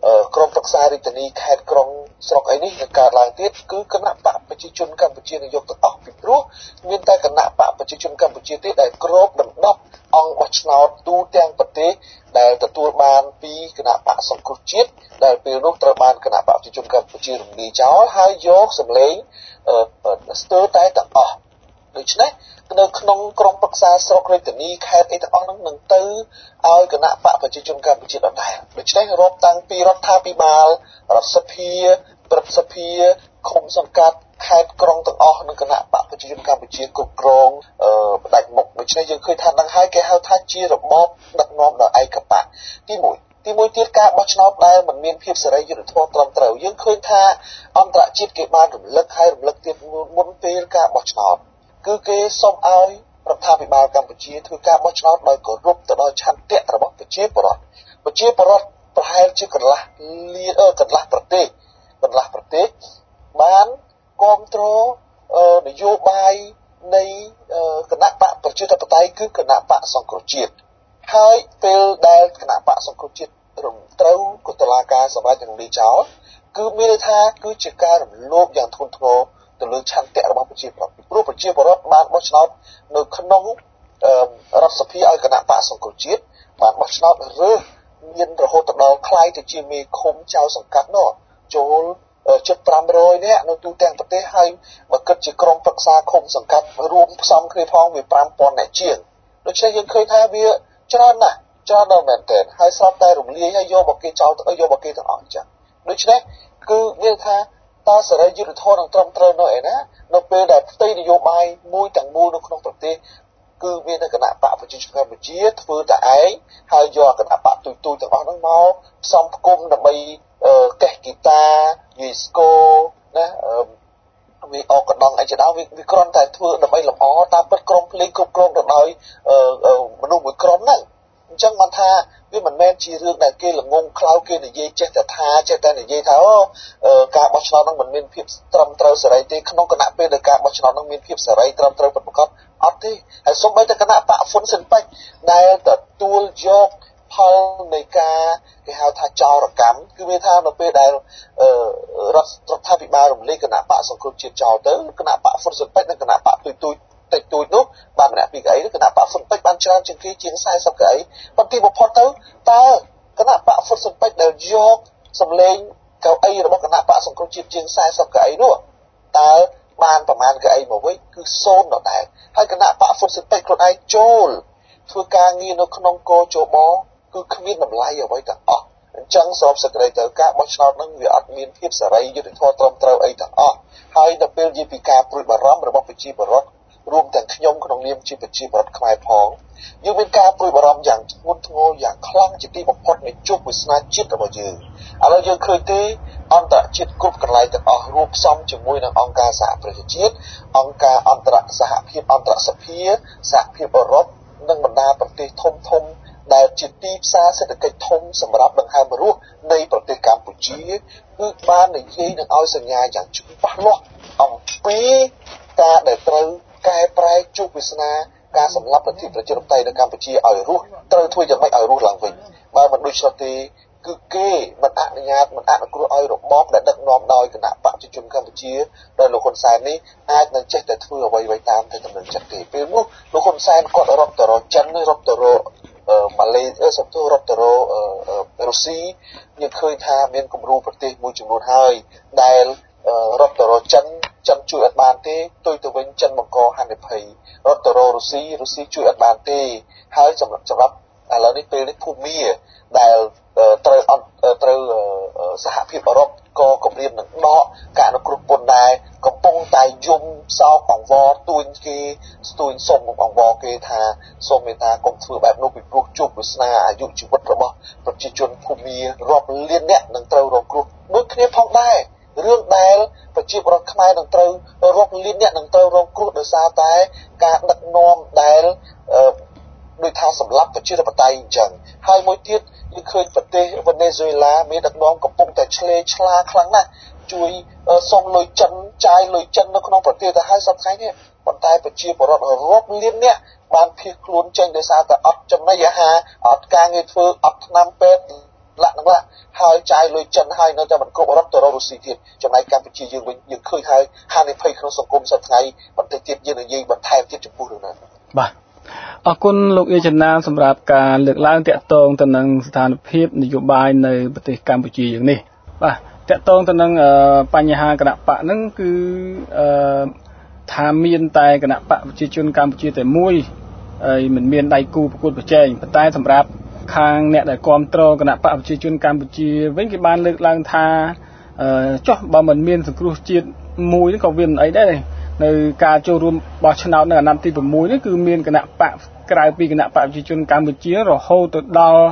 ក្រុមប្រឹក្សារាជធានីខេត្តក្រុងស្រុកអីនេះនឹងកើតឡើងទៀតគឺគណៈបកប្រជាជនកម្ពុជានយោបាយទាំងអស់ពីព្រោះមានតែគណៈបកប្រជាជនកម្ពុជាទេដែលគ្របដណ្ដប់អង្គបោះឆ្នោតទូទាំងប្រទេសដែលទទួលបានពីគណៈបកសង្គ្រោះជាតិដែលពេលនោះត្រូវបានគណៈបកប្រជាជនកម្ពុជារំលាយចោលហើយយកសម្លេងស្ទើរតែទាំងអស់ដូច្នេះនៅក្នុងក្រុមប្រឹក្សាស្រុករាជធានីខេត្តអីទាំងអស់ហ្នឹងនឹងទៅឲ្យគណៈបកប្រជាជនកម្ពុជាដដែលដូច្នេះរាប់តាំងពីរដ្ឋាភិបាលរដ្ឋសភាព្រឹទ្ធសភាឃុំសង្កាត់ខេត្តក្រុងទាំងអស់និងគណៈបកប្រជាជនកម្ពុជាគ្រប់គ្រងផ្ដាច់មុខដូច្នេះយើងឃើញថានឹងហើយគេហៅថាជារបបដឹកនាំដោយឯកបកទី1ទៀតការបោះឆ្នោតដែលមិនមានភាពសេរីយុត្តិធម៌ត្រឹមត្រូវយើងឃើញថាអន្តរជាតិគេបានរំលឹកទៀតមុនពេលការបោះឆ្នោតគឺគេសូមឲ្យរដ្ឋាភិបាលកម្ពុជាធ្វើការបោះឆ្នោតដោយគោរពទៅដល់ឆន្ទៈរបស់ប្រជាពលរដ្ឋប្រហែលជាកន្លះប្រទេសបានគ្រប់គ្រងនយោបាយនៃគណៈបកប្រជាធិបតេយ្យគឺគណៈបកសង្គ្រោះជាតិហើយពេលដែលគណៈបកសង្គ្រោះជាតិត្រូវក៏តុលាការសម្រេចរំលាយចោលគឺមានន័យថាគឺជាការរំលោភយ៉ាងធ្ងន់ធ្ងរទៅលើឆន្ទៈរបស់ប្រជាពលរដ្ឋព្រោះប្រជាពលរដ្ឋបានបោះឆ្នោតនៅក្នុងរដ្ឋសភាឲ្យគណៈបកសង្គ្រោះជាតិបានបោះឆ្នោតរើសមានរហូតដល់คล้ายទៅជាមេឃុំចៅសង្កាត់នោះចូលជិត500នាក់នៅទូទាំងប្រទេសហើយបើគិតជាក្រុមប្រឹក្សាឃុំសង្កាត់រួមផ្សំគ្នាផងវា 5000 នាក់ជាងដូច្នេះយើងឃើញថាវាច្រើនណាស់ច្រើនមែនទែនហើយស្រាប់តែរំលាយហើយយកមកគេចោលទៅយកមកគេទាំងអស់អញ្ចឹងដូច្នេះគឺមានថាតើសេរីយុត្តិធម៌នឹងត្រឹមត្រូវនៅឯណានៅពេលដែលផ្ទៃនយោបាយមួយទាំងមូលនៅក្នុងប្រទេសគឺមានគណៈបកប្រជាជនកម្ពុជាធ្វើតែឯងហើយយកគណៈបកទូទាំងអស់ហ្នឹងមកផ្សំផ្គុំដើម្បីកេះហ្គីតាយីស្គូណាវាអកកណ្ដងអីជាដើមវាគ្រាន់តែធ្វើដើម្បីលម្អតាមពិតក្រុមភ្លេងគ្រប់គ្រងទៅដោយមនុស្សមួយក្រុមហ្នឹងអញ្ចឹងបានថាវាមិនមែនជារឿងដែលគេល្ងងខ្លៅគេនិយាយចេះតែនិយាយថាការបោះឆ្នោតហ្នឹងមិនមានភាពត្រឹមត្រូវសេរីទេក្នុងគណៈពេលដែលការបោះឆ្នោតហ្នឹងមានភាពសេរីត្រឹមត្រូវពិតប្រាកដអត់ទេហើយសូម្បីតែគណៈបកហ្វុនស៊ិនប៉ិចដែលទទួលយកផលនៃការគេហៅថាចោរកម្មគឺវាថានៅពេលដែលរដ្ឋាភិបាលរំលាយគណៈបកសង្គ្រោះជាតិចោលទៅគណៈបកហ្វុនស៊ិនប៉ិចនិងគណៈបកតិចតួចនោះបានម្នាក់ពីកៅអីគណៈបកហ្វុនប៉ិចបានច្រើនជាងគេជាង40កៅអីប៉ុន្តែបំផុតទៅតើគណៈបកហ្វុនស៊ិនប៉ិចដែលយកសម្លេងកៅអីរបស់គណៈបកសង្គ្រោះជាតិជាង40កៅអីនោះតើបានប្រមាណកៅអីមកវិញគឺ0ដដែលហើយគណៈបកហ្វុនស៊ិនប៉ិចខ្លួនឯងចូលធ្វើការងារនៅក្នុងកោជបគឺគ្មានតម្លៃអ្វីទាំងអស់អញ្ចឹងសពសេចក្តីទៅការបោះឆ្នោតនឹងវាអត់មានភាពសេរីយុត្តិធម៌ត្រឹមត្រូវអីទាំងអស់ហើយដល់ពេលនិយាយពីការព្រួយបារម្ភរបស់ប្រជាពលរដ្ឋរួមទាំងខ្ញុំក្នុងនាមជាប្រជាពលរដ្ឋខ្មែរផងយើងមានការព្រួយបារម្ភយ៉ាងធ្ងន់ធ្ងរយ៉ាងខ្លាំងជាទីបំផុតនៃជោគវាសនាជាតិរបស់យើងឥឡូវយើងឃើញទេអន្តរជាតិគ្រប់កន្លែងទាំងអស់រួមផ្សំជាមួយនឹងអង្គការសហប្រជាជាតិអង្គការអន្តរសហភាពអន្តរសភាសហភាពអឺរ៉ុបនិងបណ្ដាប្រទេសធំដែលជាទីផ្សារសេដ្ឋកិច្ចធំសម្រាប់ដង្ហើមរស់នៃប្រទេសកម្ពុជាគឺបាននិយាយនឹងឲ្យសញ្ញាយ៉ាងច្បាស់លាស់អំពីការដែលត្រូវកែប្រែជោគវាសនាការសម្លាប់លទ្ធិប្រជាធិបតេយ្យនៅកម្ពុជាឲ្យរស់ត្រូវធ្វើយ៉ាងម៉េចឲ្យរស់ឡើងវិញបើមិនដូច្នោះទេគឺគេមិនអនុញ្ញាតមិនអនុគ្រោះឲ្យរបបដែលដឹកនាំដោយគណៈបកប្រជាជនកម្ពុជាដោយលោកហ៊ុនសែននេះអាចនឹងចេះតែធ្វើអ្វីៗតាមតែដំណឹងចិត្តទេពេលនោះលោកហ៊ុនសែនគាត់រត់ទៅរកចិនរត់ទៅរកម៉ាឡេសុំទៅរត់ទៅរករុស្ស៊ីយើងឃើញថាមានគំរូប្រទេសមួយចំនួនហើយដែលរត់ទៅរកចិនជួយអត់បានទេទុយទៅវិញចិនបង្កហានិភ័យរត់ទៅរករុស្ស៊ីជួយអត់បានទេហើយសម្រាប់ឥឡូវនេះពេលនេះភូមាដែលត្រូវសហភាពអឺរ៉ុបក៏គម្រាមនឹងដកការអនុគ្រោះពន្ធដែរកំពុងតែយំសោកអង្វរទួញគេស្ទួយសុំអង្វរគេថាសូមមេត្តាកុំធ្វើបែបនោះពីព្រោះជោគវាសនាអាយុជីវិតរបស់ប្រជាជនភូមារាប់លានអ្នកនឹងត្រូវរងគ្រោះដូចគ្នាផងដែររឿងដែលប្រជាពលរដ្ឋខ្មែរនឹងត្រូវរាប់លានអ្នកនឹងត្រូវរងគ្រោះដោយសារតែការដឹកនាំដែលដោយថាសម្រាប់ប្រជាធិបតេយ្យអញ្ចឹងហើយមួយទៀតយើងឃើញប្រទេសវេណេស៊ុយឡាមានដឹកនាំកំពុងតែឆ្លេឆ្លាខ្លាំងណាស់ជួយសុំលុយចិនចាយលុយចិននៅក្នុងប្រទេសទៅហើយសប្តាហ៍នេះប៉ុន្តែប្រជាពលរដ្ឋរាប់លានអ្នកបានភៀសខ្លួនចេញដោយសារតែអត់ចំណីអាហារអត់ការងារធ្វើអត់ថ្នាំពេទ្យលក្ខណៈហើយចាយលុយចិនហើយនៅតែមិនគ្រប់រត់ទៅរុស្ស៊ីទៀតចំណែកកម្ពុជាយើងវិញយើងឃើញហើយហានិភ័យក្នុងសង្គមសប្តាហ៍ថ្ងៃបន្តិចទៀតយើងនិយាយបន្ថែមទៀតចំពោះរឿងហ្នឹងបាទអរគុណលោកអេចំណានសម្រាប់ការលើកឡើងតាក់ទងទៅនឹងស្ថានភាពនយោបាយនៅប្រទេសកម្ពុជាយើងនេះបាទតាក់ទងទៅនឹងបញ្ហាគណៈបកហ្នឹងគឺថាមានតែគណៈបកប្រជាជនកម្ពុជាតែមួយហើយមិនមានដៃគូប្រកួតប្រជែងប៉ុន្តែសម្រាប់ខាងអ្នកដែលគ្រប់គ្រងគណៈបកប្រជាជនកម្ពុជាវិញគេបានលើកឡើងថាចុះបើមិនមានសង្គ្រោះជាតិមួយហ្នឹងក៏វាមិនអីដែរនៅការចូលរួមបោះឆ្នោតនៅអាណត្តិទី6នេះគឺមានគណៈបកក្រៅពីគណៈបកប្រជាជនកម្ពុជារហូតទៅដល់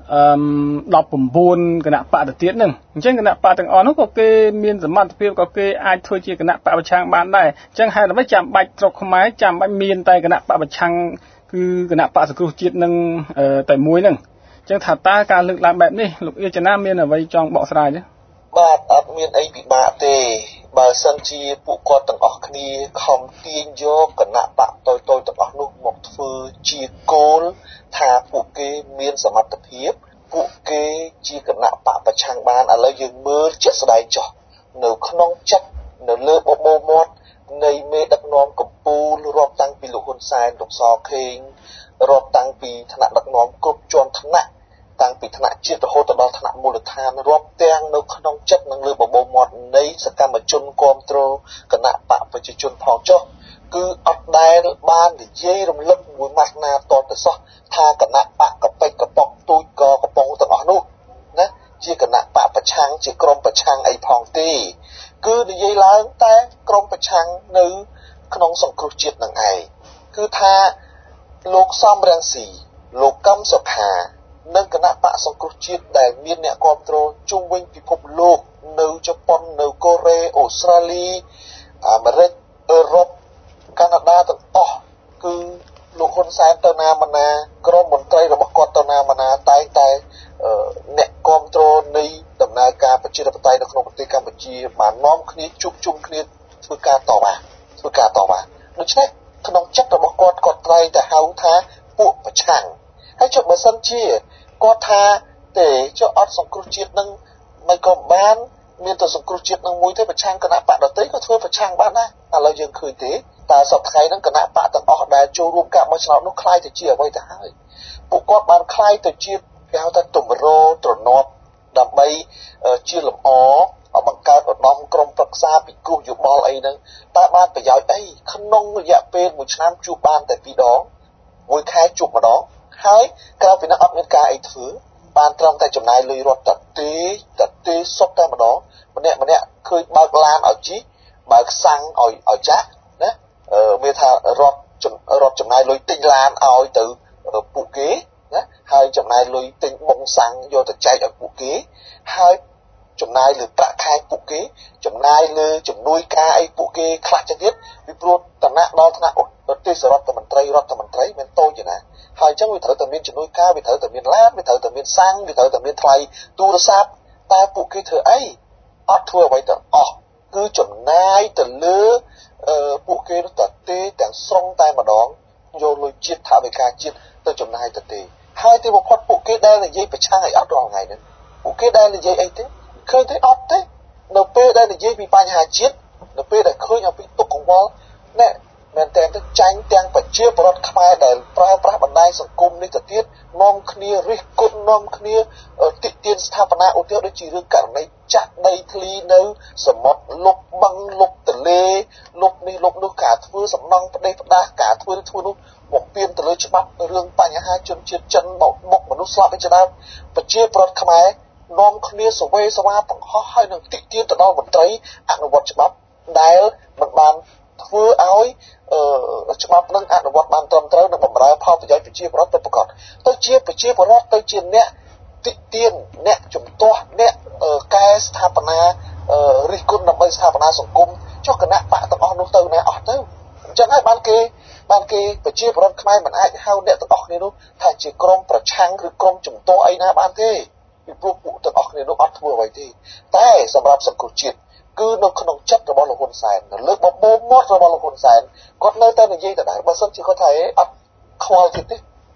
19គណៈបកទៅទៀតហ្នឹងអញ្ចឹងគណៈបកទាំងអស់នោះក៏គេមានសមត្ថភាពក៏គេអាចធ្វើជាគណៈបកប្រឆាំងបានដែរអញ្ចឹងហេតុអ្វីចាំបាច់ស្រុកខ្មែរចាំបាច់មានតែគណៈបកប្រឆាំងគឺគណៈបកសង្គ្រោះជាតិនឹងតែមួយហ្នឹងអញ្ចឹងថាតើការលើកឡើងបែបនេះលោកអេចណាមានអ្វីចង់បកស្រាយទេបាទអត់មានអីពិបាកទេបើសិនជាពួកគាត់ទាំងអស់គ្នាខំទាញយកគណៈបកតូចៗទាំងអស់នោះមកធ្វើជាគោលថាពួកគេមានសមត្ថភាពពួកគេជាគណៈបកប្រឆាំងបានឥឡូវយើងមើលជាក់ស្ដែងចុះនៅក្នុងចិត្តនៅលើបបោមាត់នៃមេដឹកនាំកម្ពុជារាប់តាំងពីលោកហ៊ុនសែនលោកសខេងរាប់តាំងពីថ្នាក់ដឹកនាំគ្រប់ជាន់ថ្នាក់តាំងពីថ្នាក់ជាតិរហូតដល់ថ្នាក់មូលដ្ឋានរាប់ទាំងនៅក្នុងចិត្តនិងលើបបោមាត់នៃសកម្មជនគ្រប់គ្រងគណៈបកប្រជាជនផងចុះគឺអត់ដែលបាននិយាយរំលឹកមួយម៉ាត់ណាតទៅសោះថាគណៈបកកពេចកប៉ុកទូចក៏កំពុងទាំងអស់នោះណាជាគណៈបកប្រឆាំងជាក្រុមប្រឆាំងអីផងទេគឺនិយាយឡើងតែក្រុមប្រឆាំងនៅក្នុងសង្គ្រោះជាតិនឹងឯងគឺថាលោកសំរងស៊ីលោកកឹមសុខានិងគណៈបកសង្គ្រោះជាតិដែលមានអ្នកគ្រប់គ្រងជុំវិញពិភពលោកនៅជប៉ុននៅកូរ៉េអូស្ត្រាលីអាមេរិកអឺរ៉ុបកាណាដាទាំងអស់គឺលោកហ៊ុនសែនទៅណាមកណាក្រុមមន្ត្រីរបស់គាត់ទៅណាមកណាតែងតែអ្នកគ្រប់គ្រងនៃដំណើរការប្រជាធិបតេយ្យនៅក្នុងប្រទេសកម្ពុជាបាននាំគ្នាជួបជុំគ្នាធ្វើការតវ៉ាដូច្នេះក្នុងចិត្តរបស់គាត់គាត់ត្រែងតែហៅថាពួកប្រឆាំងហើយចុះបើសិនជាគាត់ថាទេចុះអត់សង្គ្រោះជាតិនឹងមិនក៏បានមានតែសង្គ្រោះជាតិនឹងមួយទេប្រឆាំងគណៈបកដទៃក៏ធ្វើប្រឆាំងបានដែរឥឡូវយើងឃើញទេតើសប្តាហ៍ថ្ងៃហ្នឹងគណៈបកទាំងអស់ដែលចូលរួមការបោះឆ្នោតនោះคล้ายទៅជាអ្វីទៅហើយពួកគាត់បានคล้ายទៅជាគេហៅថាទម្រទ្រនាប់ដើម្បីជាលំអបង្កើតឧត្តមក្រុមប្រឹក្សាពិគ្រោះយោបល់អីហ្នឹងតើបានប្រយោជន៍អីក្នុងរយៈពេល1ឆ្នាំជួបបានតែ2ដងមួយខែជួបម្ដងហើយក្រៅពីនោះអត់មានការអីធ្វើបានត្រឹមតែចំណាយលុយរត់តទេសុទ្ធតែម្ដងម្នាក់ឃើញបើកឡានឲ្យជីបើកសាំងឲ្យចាក់ណាមានថារត់ចំណាយលុយទិញឡានឲ្យទៅពួកគេណាហើយចំណាយលុយទិញបងសាំងយកទៅចែកឲ្យពួកគេហើយចំណាយលើប្រាក់ខែពួកគេចំណាយលើជំនួយការអីពួកគេខ្លះទៀតពីព្រោះតំណាក់ដល់ថ្នាក់ឧទ្ទេសរដ្ឋមន្ត្រីមិនតូចទេណាហើយអញ្ចឹងវាត្រូវតែមានជំនួយការវាត្រូវតែមានឡានវាត្រូវតែមានសាំងវាត្រូវតែមានថ្លៃទូរស័ព្ទតែពួកគេធ្វើអីអត់ធ្វើអ្វីទាំងអស់គឺចំណាយទៅលើពួកគេនោះតែទាំងស្រុងតែម្ដងយកលុយជាតិថវិកាជាតិទៅចំណាយទៅទេហើយទីបំផុតពួកគេដែលនិយាយប្រឆាំងឲ្យអត់រាល់ថ្ងៃហ្នឹងពួកគេដែលនិយាយអីទេឃើញទេអត់ទេនៅពេលដែលនិយាយពីបញ្ហាជាតិនៅពេលដែលឃើញអំពីទុកកង្វល់ណែមែនតើទៅចាញ់ទាំងប្រជាពលរដ្ឋខ្មែរដែលប្រើប្រាស់បណ្ដាញសង្គមនេះទៅទៀតនាំគ្នារិះគន់នាំគ្នាតិទៀនស្ថាបនាឧទាហរណ៍ដូចជារឿងករណីចាក់ដីធ្លីនៅសមុទ្រលុបបឹងលុបទន្លេលុបនេះលុបនោះការធ្វើសំណង់ផ្ដេសផ្ដាសការធ្វើនោះបំពេញទៅលើច្បាប់រឿងបញ្ហាជនជាតិចិនបុកមនុស្សស្លាប់ឯច្រើនប្រជាពលរដ្ឋខ្មែរនាំគ្នាសវេសវ៉ាបង្ហោះហើយនឹងតិទៀនទៅដល់មន្ត្រីអនុវត្តច្បាប់ដែលមិនបានធ្វើឲ្យច្បាប់នឹងអនុវត្តបានត្រឹមត្រូវនិងបម្រើផលប្រយោជន៍ប្រជាពលរដ្ឋទៅប្រកបទៅជាប្រជាពលរដ្ឋទៅជាអ្នកតិទៀនអ្នកជំទាស់អ្នកកែស្ថាបនារិះគន់ដើម្បីស្ថាបនាសង្គមចុះគណៈបកទាំងអស់នោះទៅណាអស់ទៅអញ្ចឹងហើយបានគេប្រជាពលរដ្ឋខ្មែរមិនអាចហៅអ្នកទាំងអស់គ្នានោះថាជាក្រុមប្រឆាំងឬក្រុមជំទាស់អីណាបានទេពីព្រោះពួកទាំងអស់គ្នានោះអត់ធ្វើអ្វីទេតែសម្រាប់សង្គ្រោះជាតិគឺនៅក្នុងចិត្តរបស់លោកហ៊ុនសែននៅលើបបោមាត់របស់លោកហ៊ុនសែនគាត់នៅតែនិយាយដដែលបើសិនជាគាត់ថាអត់ខ្វល់ទៀតទេ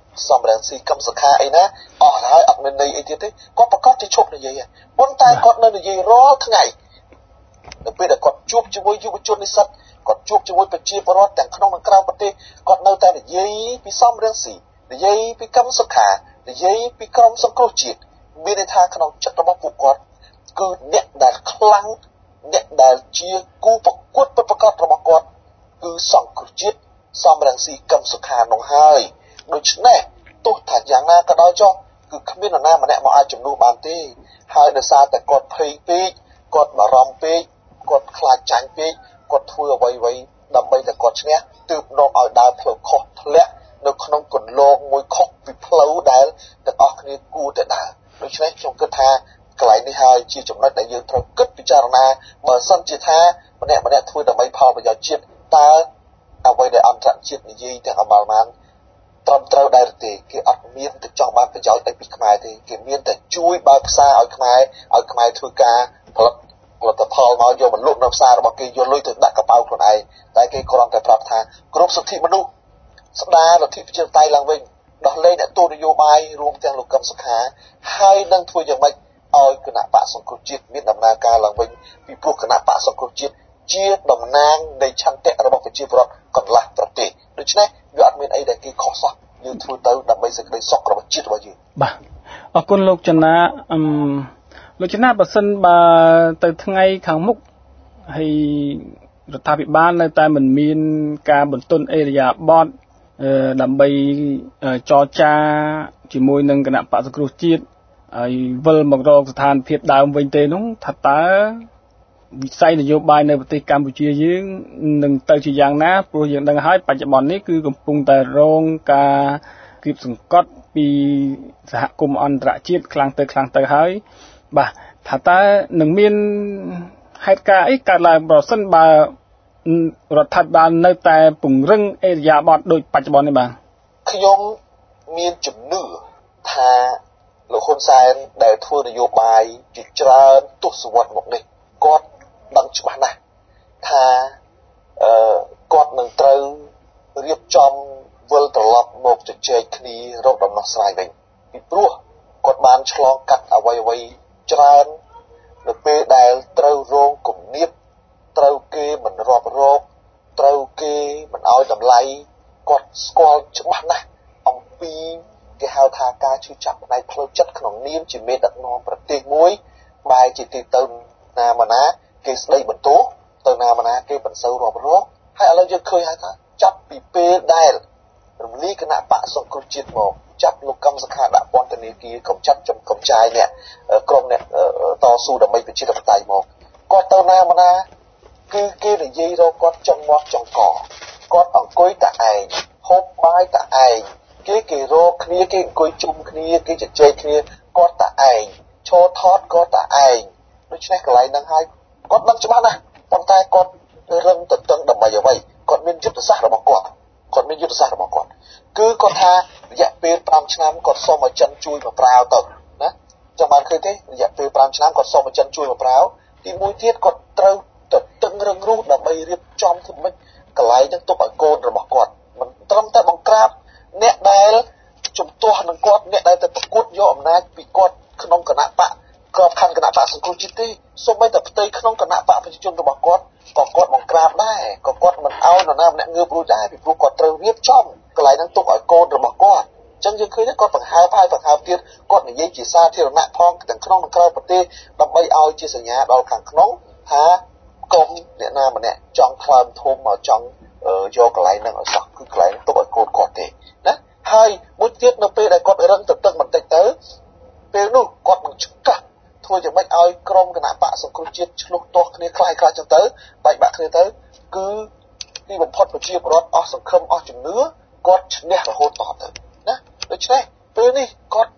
សំរងស៊ីកម្មសខាអីណាអស់ហើយអត់មានន័យអីទៀតទេគាត់ប្រកាសជាឈប់និយាយប៉ុន្តែគាត់នៅនិយាយរាល់ថ្ងៃនៅពេលដែលគាត់ជួបជាមួយយុវជននិស្សិតគាត់ជួបជាមួយប្រជាពលរដ្ឋទាំងក្នុងនិងក្រៅប្រទេសគាត់នៅតែនិយាយពីសំរងស៊ីនិយាយពីកម្មសខានិយាយពីក្រមសង្គ្រោះជាតិមានន័យថាក្នុងចិត្តរបស់ពួកគាត់គឺអ្នកដែលខ្លាំងអ្នកដែលជាគូប្រកួតពិតប្រាកដរបស់គាត់គឺសង្គ្រោះជាតិសំរងស៊ីកម្មសខានោះហើយដូច្នេះទោះថាយ៉ាងណាក៏ដោយចុះគឺគ្មាននរណាម្នាក់មកអាចជំនួសបានទេហើយដោយសារតែគាត់ភ័យពេកគាត់បារម្ភពេកគាត់ខ្លាចចាញ់ពេកគាត់ធ្វើអ្វីៗដើម្បីតែគាត់ឈ្នះទើបនាំឲ្យដើរផ្លូវខុសធ្លាក់នៅក្នុងគន្លងមួយខុសពីផ្លូវដែលទាំងអស់គ្នាគួរតែដើរដូច្នេះខ្ញុំគិតថាកន្លែងនេះហើយជាចំណុចដែលយើងត្រូវគិតពិចារណាបើសិនជាថាម្នាក់ធ្វើដើម្បីផលប្រយោជន៍ជាតិតើអ្វីដែលអន្តរជាតិនិយាយទាំងអមល់ត្រឹមត្រូវដែរទេគេអត់មានតែចង់បានប្រយោជន៍តែពីខ្មែរទេគេមានតែជួយបើកផ្សារឲ្យខ្មែរធ្វើការផលិតផលមកយកមកលក់នៅផ្សាររបស់គេយកលុយទៅដាក់កប៉ៅខ្លួនឯងតែគេគ្រាន់តែប្រាប់ថាគ្រប់សិទ្ធិមនុស្សស្ដារលទ្ធិប្រជាធិបតេយ្យឡើងវិញដោះលែងអ្នកទោសនយោបាយរួមទាំងលោកកឹមសុខាហើយនឹងធ្វើយ៉ាងម៉េចឲ្យគណៈបកសង្គ្រោះជាតិមានដំណើរការឡើងវិញពីព្រោះគណៈបកសង្គ្រោះជាតិជាតំណាងនៃឆន្ទៈរបស់ប្រជាពលរដ្ឋកន្លះប្រទេសដូច្នេះវាអត់មានអីដែលគេខុសសោះយើងធ្វើទៅដើម្បីសេចក្តីសុខរបស់ជាតិរបស់យើងបាទអរគុណលោកចំណាបើសិនបើទៅថ្ងៃខាងមុខហើយរដ្ឋាភិបាលនៅតែមិនមានការបន្ទន់អេរយាប័តដើម្បីចរចាជាមួយនឹងគណៈបក្សសង្គ្រោះជាតិហើយវិលមករកស្ថានភាពដើមវិញទេនោះថាតើវិស័យនយោបាយនៅប្រទេសកម្ពុជាយើងនឹងទៅជាយ៉ាងណាព្រោះយើងដឹងហើយបច្ចុប្បន្ននេះគឺកំពុងតែរងការគៀបសង្កត់ពីសហគមន៍អន្តរជាតិខ្លាំងទៅហើយបាទថាតើនឹងមានហេតុការណ៍អីកើតឡើងប្រសិនបើរដ្ឋាភិបាលនៅតែពង្រឹងអេរយាប័តដូចបច្ចុប្បន្ននេះបាទខ្ញុំមានជំនឿថាលោកហ៊ុនសែនដែលធ្វើនយោបាយជាច្រើនទសវត្សរ៍មកនេះគាត់ដឹងច្បាស់ណាស់ថាគាត់នឹងត្រូវរៀបចំវិលត្រឡប់មកជជែកគ្នារកដំណោះស្រាយវិញពីព្រោះគាត់បានឆ្លងកាត់អ្វីច្រើននៅពេលដែលត្រូវរងគំនាបត្រូវគេមិនរាប់រកត្រូវគេមិនឲ្យតម្លៃគាត់ស្គាល់ច្បាស់ណាស់អំពីគេហៅថាការឈឺចាប់ផ្នែកផ្លូវចិត្តក្នុងនាមជាមេដឹកនាំប្រទេសមួយបែរជាទីទៅណាមកណាគេស្ដីបន្ទោសទៅណាមកណាគេមិនសូវរាប់រកហើយឥឡូវយើងឃើញហើយថាចាប់ពីពេលដែលរំលាយគណៈបកសង្គ្រោះជាតិមកចាប់លោកកឹមសុខាដាក់ពន្ធនាគារកំចាត់កំចាយអ្នកក្រុមអ្នកតស៊ូដើម្បីប្រជាធិបតេយ្យមកគាត់ទៅណាមកណាគឺគេនិយាយរកគាត់ចង់មាត់ចង់កគាត់អង្គុយតែឯងហូបបាយតែឯងគេរកគ្នាគេអង្គុយជុំគ្នាគេជជែកគ្នាគាត់តែឯងឈរថតគាត់តែឯងដូច្នេះកន្លែងហ្នឹងហើយគាត់ដឹងច្បាស់ណាស់ប៉ុន្តែគាត់រឹងតឹងដើម្បីអ្វីគាត់មានយុទ្ធសាស្ត្ររបស់គាត់គឺគាត់ថារយៈពេល5ឆ្នាំគាត់សូមឲ្យចិនជួយមកប្រាវទៅណាចាំបានឃើញទេរយៈពេល5ឆ្នាំគាត់សូមឲ្យចិនជួយមកប្រាវទីមួយទៀតគាត់ត្រូវតឹងរឹងរូសដើម្បីរៀបចំធ្វើម៉េចកន្លែងហ្នឹងទុកឲ្យកូនរបស់គាត់មិនត្រឹមតែបង្ក្រាបអ្នកដែលជំទាស់នឹងគាត់អ្នកដែលទៅប្រកួតយកអំណាចពីគាត់ក្នុងគណៈបកក្របខ័ណ្ឌគណៈបកសង្គ្រោះជាតិទេសូម្បីតែផ្ទៃក្នុងគណៈបកប្រជាជនរបស់គាត់ក៏គាត់បង្ក្រាបដែរក៏គាត់មិនអោយនរណាម្នាក់ងើបរួចដែរពីព្រោះគាត់ត្រូវរៀបចំកន្លែងហ្នឹងទុកឲ្យកូនរបស់គាត់អញ្ចឹងយើងឃើញគាត់បង្ហើបទៀតគាត់និយាយជាសាធារណៈផងទាំងក្នុងនិងក្រៅប្រទេសដើម្បីឲ្យជាសញ្ញាដល់ខាងក្នុងថាកុំអ្នកណាម្នាក់ចង់ខ្លើមធំមកចង់យកកន្លែងហ្នឹងឲ្យសោះគឺកន្លែងទុកឲ្យកូនគាត់ទេណាហើយមួយទៀតនៅពេលដែលគាត់រឹងទៅបន្តិចទៅពេលនោះគាត់នឹងឆ្កាស់ធ្វើយ៉ាងម៉េចឲ្យក្រុមគណៈបកសង្គ្រោះជាតិឆ្លុះទាស់គ្នាខ្លាយចឹងទៅបែកបាក់គ្នាទៅគឺទីបំផុតប្រជាពលរដ្ឋអស់សង្ឃឹមអស់ជំនឿគាត់ឈ្នះរហូតតទៅណាដូច្នេះពេលនេះគាត់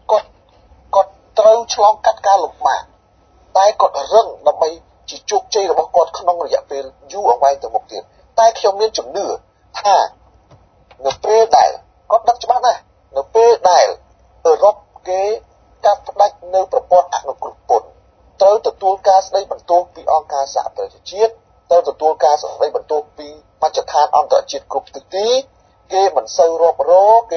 ត្រូវឆ្លងកាត់ការលំបាកតែគាត់រឹងដើម្បីជាជោគជ័យរបស់គាត់ក្នុងរយៈពេលយូរអង្វែងទៅមុខទៀតតែខ្ញុំមានជំនឿថានៅពេលដែលគាត់ដឹងច្បាស់ណាស់នៅពេលដែលអឺរ៉ុបគេកាត់ផ្ដាច់នៅប្រព័ន្ធអនុគ្រោះពន្ធត្រូវទទួលការស្ដីបន្ទោសពីអង្គការសហប្រជាជាតិត្រូវទទួលការស្ដីបន្ទោសពីមជ្ឈដ្ឋានអន្តរជាតិគ្រប់ទិសទីគេមិនសូវរាប់រកគេ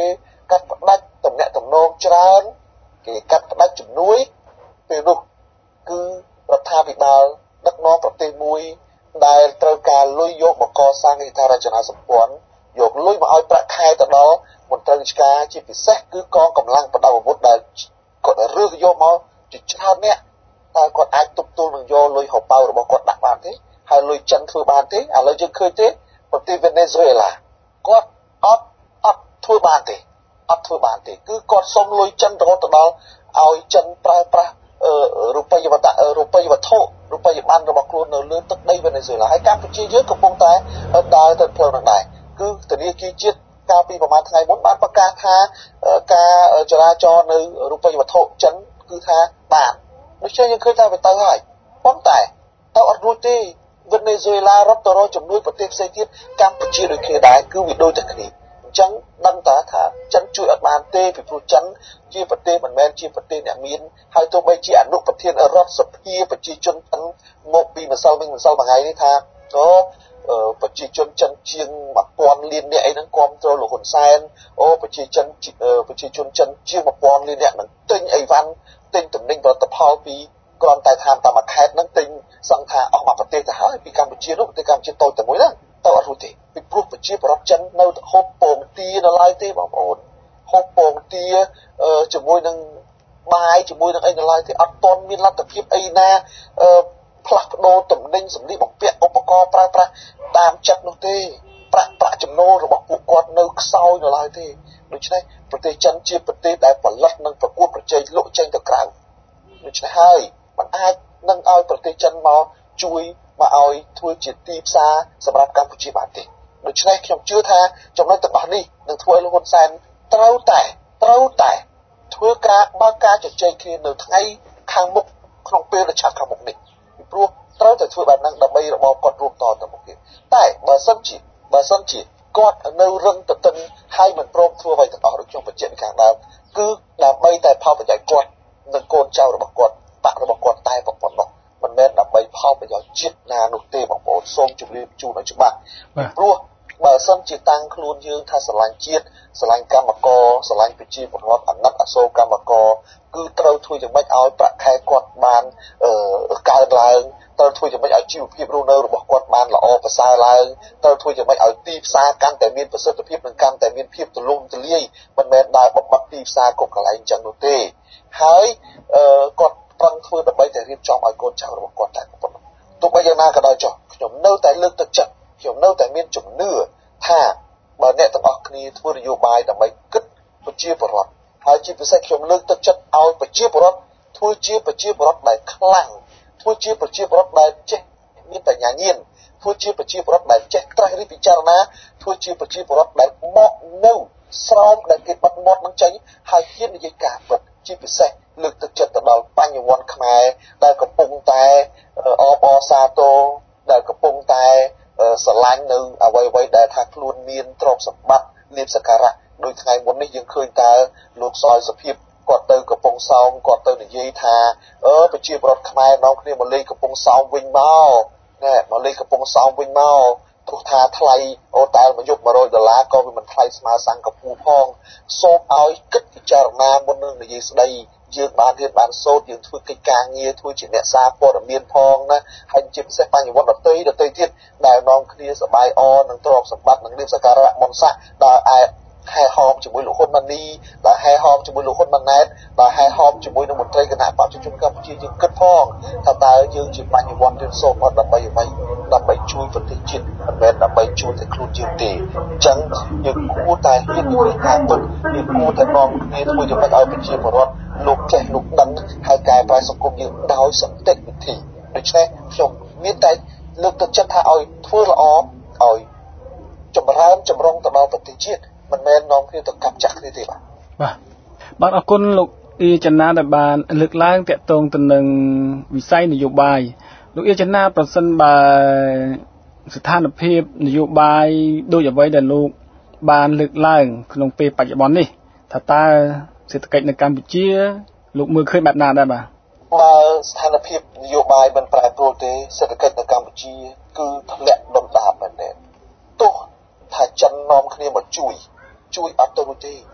កាត់ផ្ដាច់តំណែងតំណងច្រើនគេកាត់ផ្ដាច់ជំនួយពេលនោះគឺរដ្ឋាភិបាលដឹកនាំប្រទេសមួយដែលត្រូវការលុយយកមកកសាងហេដ្ឋារចនាសម្ព័ន្ធយកលុយមកឲ្យប្រាក់ខែទៅដល់មន្ត្រីរាជការជាពិសេសគឺកងកម្លាំងប្រដាប់អាវុធដែលគាត់រើសយកមកជាច្រើនអ្នកតើគាត់អាចទប់ទល់នឹងយកលុយហោប៉ៅរបស់គាត់ដាក់បានទេហើយលុយចិនធ្វើបានទេឥឡូវយើងឃើញទេប្រទេសវេណេស៊ុយអេឡាគាត់អត់ធ្វើបានទេគឺគាត់សុំលុយចិនរហូតដល់ឲ្យចិនប្រើប្រាស់រូបិយវត្ថុរូបិយប័ណ្ណរបស់ខ្លួននៅលើទឹកដីវេណេស៊ុយអេឡាហើយកម្ពុជាយើងកំពុងតែដើរទៅផ្លូវនោះដែរគឺធនាគារជាតិកាលពីប្រហែលថ្ងៃមុនបានប្រកាសថាការចរាចរណ៍នៅរូបិយវត្ថុចិនគឺថាបានដូច្នេះយើងឃើញថាវាទៅហើយប៉ុន្តែទៅអត់រួចទេវេណេស៊ុយអេឡារត់ទៅរកជំនួយប្រទេសផ្សេងទៀតកម្ពុជាដូចគ្នាដែរគឺវាដូចតែគ្នាអញ្ចឹងដឹងតើថាចិនជួយអត់បានទេពីព្រោះចិនជាប្រទេសមិនមែនជាប្រទេសអ្នកមានហើយទោះបីជាអនុប្រធានរដ្ឋសភាប្រជាជនចិនមកពីម្សិលមិញមួយថ្ងៃនេះថាប្រជាជនចិនជាង 1000 លាននាក់អីហ្នឹងគ្រប់គ្រងលោកហ៊ុនសែនប្រជាជនចិនជាង 1000 លាននាក់នឹងទិញអីវ៉ាន់ទិញទំនិញផលិតផលពីគ្រាន់តែតាមមួយខេត្តហ្នឹងទិញសង្ឃថាអស់មួយប្រទេសទៅហើយពីកម្ពុជានោះប្រទេសកម្ពុជាតូចតែមួយហ្នឹងទៅអត់រួចទេពីព្រោះប្រជាពលរដ្ឋចិននៅហូបពងទានៅឡើយទេបងប្អូនហូបពងទាជាមួយនឹងបាយជាមួយនឹងអីនៅឡើយទេអត់ទាន់មានលទ្ធភាពអីណាផ្លាស់ប្ដូរទំនិញសម្លៀកបំពាក់ឧបករណ៍ប្រើប្រាស់តាមចិត្តនោះទេប្រាក់ចំណូលរបស់ពួកគាត់នៅខ្សោយនៅឡើយទេដូច្នេះប្រទេសចិនជាប្រទេសដែលផលិតនិងប្រកួតប្រជែងលក់ចេញទៅក្រៅដូច្នេះហើយมันអាចនឹងឲ្យប្រទេសចិនមកជួយមកឲ្យធ្វើជាទីផ្សារសម្រាប់កម្ពុជាបានទេដូច្នេះខ្ញុំជឿថាចំណុចទាំងអស់នេះនឹងធ្វើឲ្យលោកហ៊ុនសែនត្រូវតែធ្វើការបើកការជជែកគ្នានៅថ្ងៃខាងមុខក្នុងពេលដ៏ឆាប់ខាងមុខនេះពីព្រោះត្រូវតែធ្វើបែបហ្នឹងដើម្បីរបបគាត់រួមតទៅមុខទៀតតែបើសិនជាគាត់នៅរឹងទទឹងហើយមិនព្រមធ្វើអ្វីទាំងអស់ដូចខ្ញុំបញ្ជាក់ពីខាងដើមគឺដើម្បីតែផលប្រយោជន៍គាត់និងកូនចៅរបស់គាត់បាក់របស់គាត់តែប៉ុណ្ណោះមិនមែនដើម្បីផលប្រយោជន៍ជាតិណានោះទេបងប្អូនសូមជម្រាបជូនឲ្យច្បាស់ពីព្រោះបើសិនជាតាំងខ្លួនយើងថាស្រឡាញ់ជាតិស្រឡាញ់កម្មករស្រឡាញ់ប្រជាពលរដ្ឋអាណិតអាសូរកម្មករគឺត្រូវធ្វើយ៉ាងម៉េចឲ្យប្រាក់ខែគាត់បានកើនឡើងត្រូវធ្វើយ៉ាងម៉េចឲ្យជីវភាពរស់នៅរបស់គាត់បានល្អប្រសើរឡើងត្រូវធ្វើយ៉ាងម៉េចឲ្យទីផ្សារកាន់តែមានប្រសិទ្ធភាពនិងកាន់តែមានភាពទូលំទូលាយមិនមែនដើរបំបត្តិទីផ្សារគ្រប់កន្លែងអញ្ចឹងនោះទេហើយគាត់ប្រឹងធ្វើដើម្បីតែរៀបចំឲ្យកូនចៅរបស់គាត់តែប៉ុណ្ណោះទោះបីយ៉ាងណាក៏ដោយចុះខ្ញុំនៅតែលើកទឹកចិត្តខ្ញុំនៅតែមានជំនឿថាបើអ្នកទាំងអស់គ្នាធ្វើនយោបាយដើម្បីគិតប្រជាពលរដ្ឋហើយជាពិសេសខ្ញុំលើកទឹកចិត្តឲ្យប្រជាពលរដ្ឋធ្វើជាប្រជាពលរដ្ឋដែលខ្លាំងធ្វើជាប្រជាពលរដ្ឋដែលចេះមានបញ្ញាញាណធ្វើជាប្រជាពលរដ្ឋដែលចេះត្រិះរិះពិចារណាធ្វើជាប្រជាពលរដ្ឋដែលមកនៅស្រោមដែលគេបិទមាត់នឹងចេញហើយហ៊ាននិយាយការពិតជាពិសេសលើកទឹកចិត្តទៅដល់បញ្ញវន្តខ្មែរដែលកំពុងតែអបអរសាទរដែលកំពុងតែស្រឡាញ់នៅអ្វីដែលថាខ្លួនមានទ្រព្យសម្បត្តិលាភសក្ការៈដោយថ្ងៃមុននេះយើងឃើញតើលោកសយសុភាពគាត់ទៅកំពង់សោមគាត់ទៅនិយាយថាប្រជាពលរដ្ឋខ្មែរនាំគ្នាមកលេងកំពង់សោមវិញមកមកលេងកំពង់សោមវិញមកទោះថាថ្លៃអូតែលមួយយប់$100ក៏វាមិនថ្លៃស្មើសិង្ហបុរីផងសូមឲ្យគិតពិចារណាមុននឹងនិយាយស្ដីយើងបានរៀនបានសូត្រយើងធ្វើកិច្ចការងារធ្វើជាអ្នកសារព័ត៌មានផងណាហើយជាពិសេសបញ្ញវន្តដទៃទៀតដែលនាំគ្នាសប្បាយអនឹងទ្រព្យសម្បត្តិនិងលាភសក្ការៈមន្តស័ក្តិដែលហែហោមជាមួយលោកហ៊ុនម៉ាណីដែលហែហោមជាមួយលោកហ៊ុនម៉ាណែតដែលហែហោមជាមួយនឹងមន្ត្រីគណៈបព្វជិជនកម្ពុជាយើងគិតផងថាតើយើងជាបញ្ញវន្តរៀនសូត្រមកដើម្បីអ្វីដើម្បីជួយប្រទេសជាតិមិនមែនដើម្បីជួយតែខ្លួនយើងទេអញ្ចឹងយើងគួរតែហ៊ាននិយាយការពិតយើងគួរតែនាំគ្នាធ្វើយ៉ាងម៉េចឲ្យប្រជាពលរដ្ឋលោកចេះលោកដឹងហើយកែប្រែសង្គមយើងដោយសន្តិវិធីដូច្នេះខ្ញុំមានតែលើកទឹកចិត្តថាឲ្យធ្វើល្អឲ្យចម្រើនចម្រុងទៅដល់ប្រទេសជាតិមិនមែននាំគ្នាទៅកាប់ចាស់គ្នាទេបាទអរគុណលោកអ៊ីចណាដែលបានលើកឡើងតាក់ទងទៅនឹងវិស័យនយោបាយលោកអ៊ីចណាប្រសិនបើស្ថានភាពនយោបាយដូចអ្វីដែលលោកបានលើកឡើងក្នុងពេលបច្ចុប្បន្ននេះថាតើសេដ្ឋកិច្ចនៅកម្ពុជាលោកមើលឃើញបែបណាដែរបាទបើស្ថានភាពនយោបាយមិនប្រែប្រួលទេសេដ្ឋកិច្ចនៅកម្ពុជាគឺធ្លាក់ដុនដាបមែនទេទោះថាចិននាំគ្នាមកជួយអត់ទៅទេ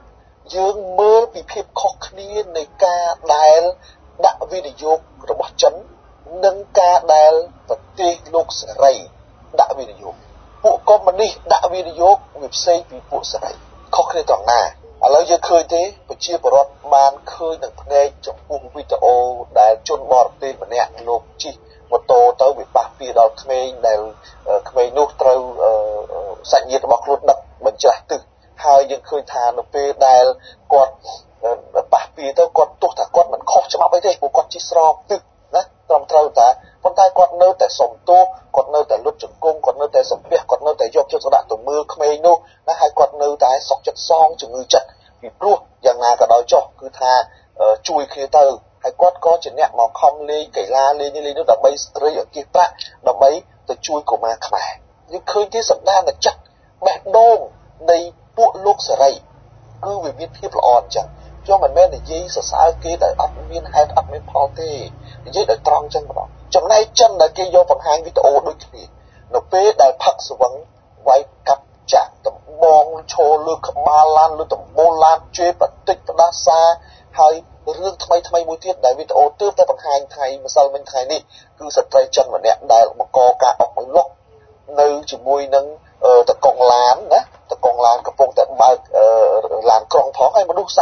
យើងមើលពីភាពខុសគ្នានៃការដែលដាក់វិនិយោគរបស់ចិននិងការដែលប្រទេសលោកសេរីដាក់វិនិយោគពួកកុម្មុយនីសដាក់វិនិយោគវាផ្សេងពីពួកសេរីខុសគ្នាត្រង់ណាឥឡូវយើងឃើញទេប្រជាពលរដ្ឋបានឃើញនឹងភ្នែកចំពោះវីដេអូដែលជនបរទេសម្នាក់លោកជិះម៉ូតូទៅវាប៉ះពីដល់ក្មេងដែលក្មេងនោះត្រូវសាច់ញាតិរបស់ខ្លួនដឹកបញ្ច្រាស់ទឹកហើយយើងឃើញថានៅពេលដែលគាត់ប៉ះពីទៅគាត់ទោះថាគាត់មិនខុសច្បាប់អីទេព្រោះគាត់ជិះស្របទឹកណាត្រឹមត្រូវតែប៉ុន្តែគាត់នៅតែសុំទោសគាត់នៅតែលុតជង្គង់គាត់នៅតែសំពះគាត់នៅតែយកចិត្តទុកដាក់ទៅមើលក្មេងនោះណាហើយគាត់នៅតែសក់ចិត្តសងជំងឺចិត្តពីព្រោះយ៉ាងណាក៏ដោយចុះគឺថាជួយគ្នាទៅហើយគាត់ក៏ជាអ្នកមកខំលេងកីឡាលេងនេះដើម្បីស្រីអង្គាសប្រាក់ដើម្បីទៅជួយកុមារខ្មែរយើងឃើញទីសម្ដានចិត្តបេះដូងនៃពួកលោកសេរីគឺវាមានភាពល្អអញ្ចឹងខ្ញុំមិនមែននិយាយសរសើរគេដោយអត់មានហេតុអត់មានផលទេនិយាយដោយត្រង់អញ្ចឹងម្ដងចំណែកចិនដែលគេយកបង្ហាញវីដេអូដូចគ្នានៅពេលដែលផឹកស្វឹងវាយកាប់ចាក់ដំបងឈរលើក្បាលឡានលើដំបូលឡានជេរបតិចផ្ដាសាហើយរឿងថ្មីមួយទៀតដែលវីដេអូទើបតែបង្ហាញថ្ងៃម្សិលមិញថ្ងៃនេះគឺស្ត្រីចិនម្នាក់ដែលបង្កការអុកលុកនៅជាមួយនឹងតកងឡានណាតកងឡានកំពុងតែបើកឡានក្រុងផងហើយមនុស្ស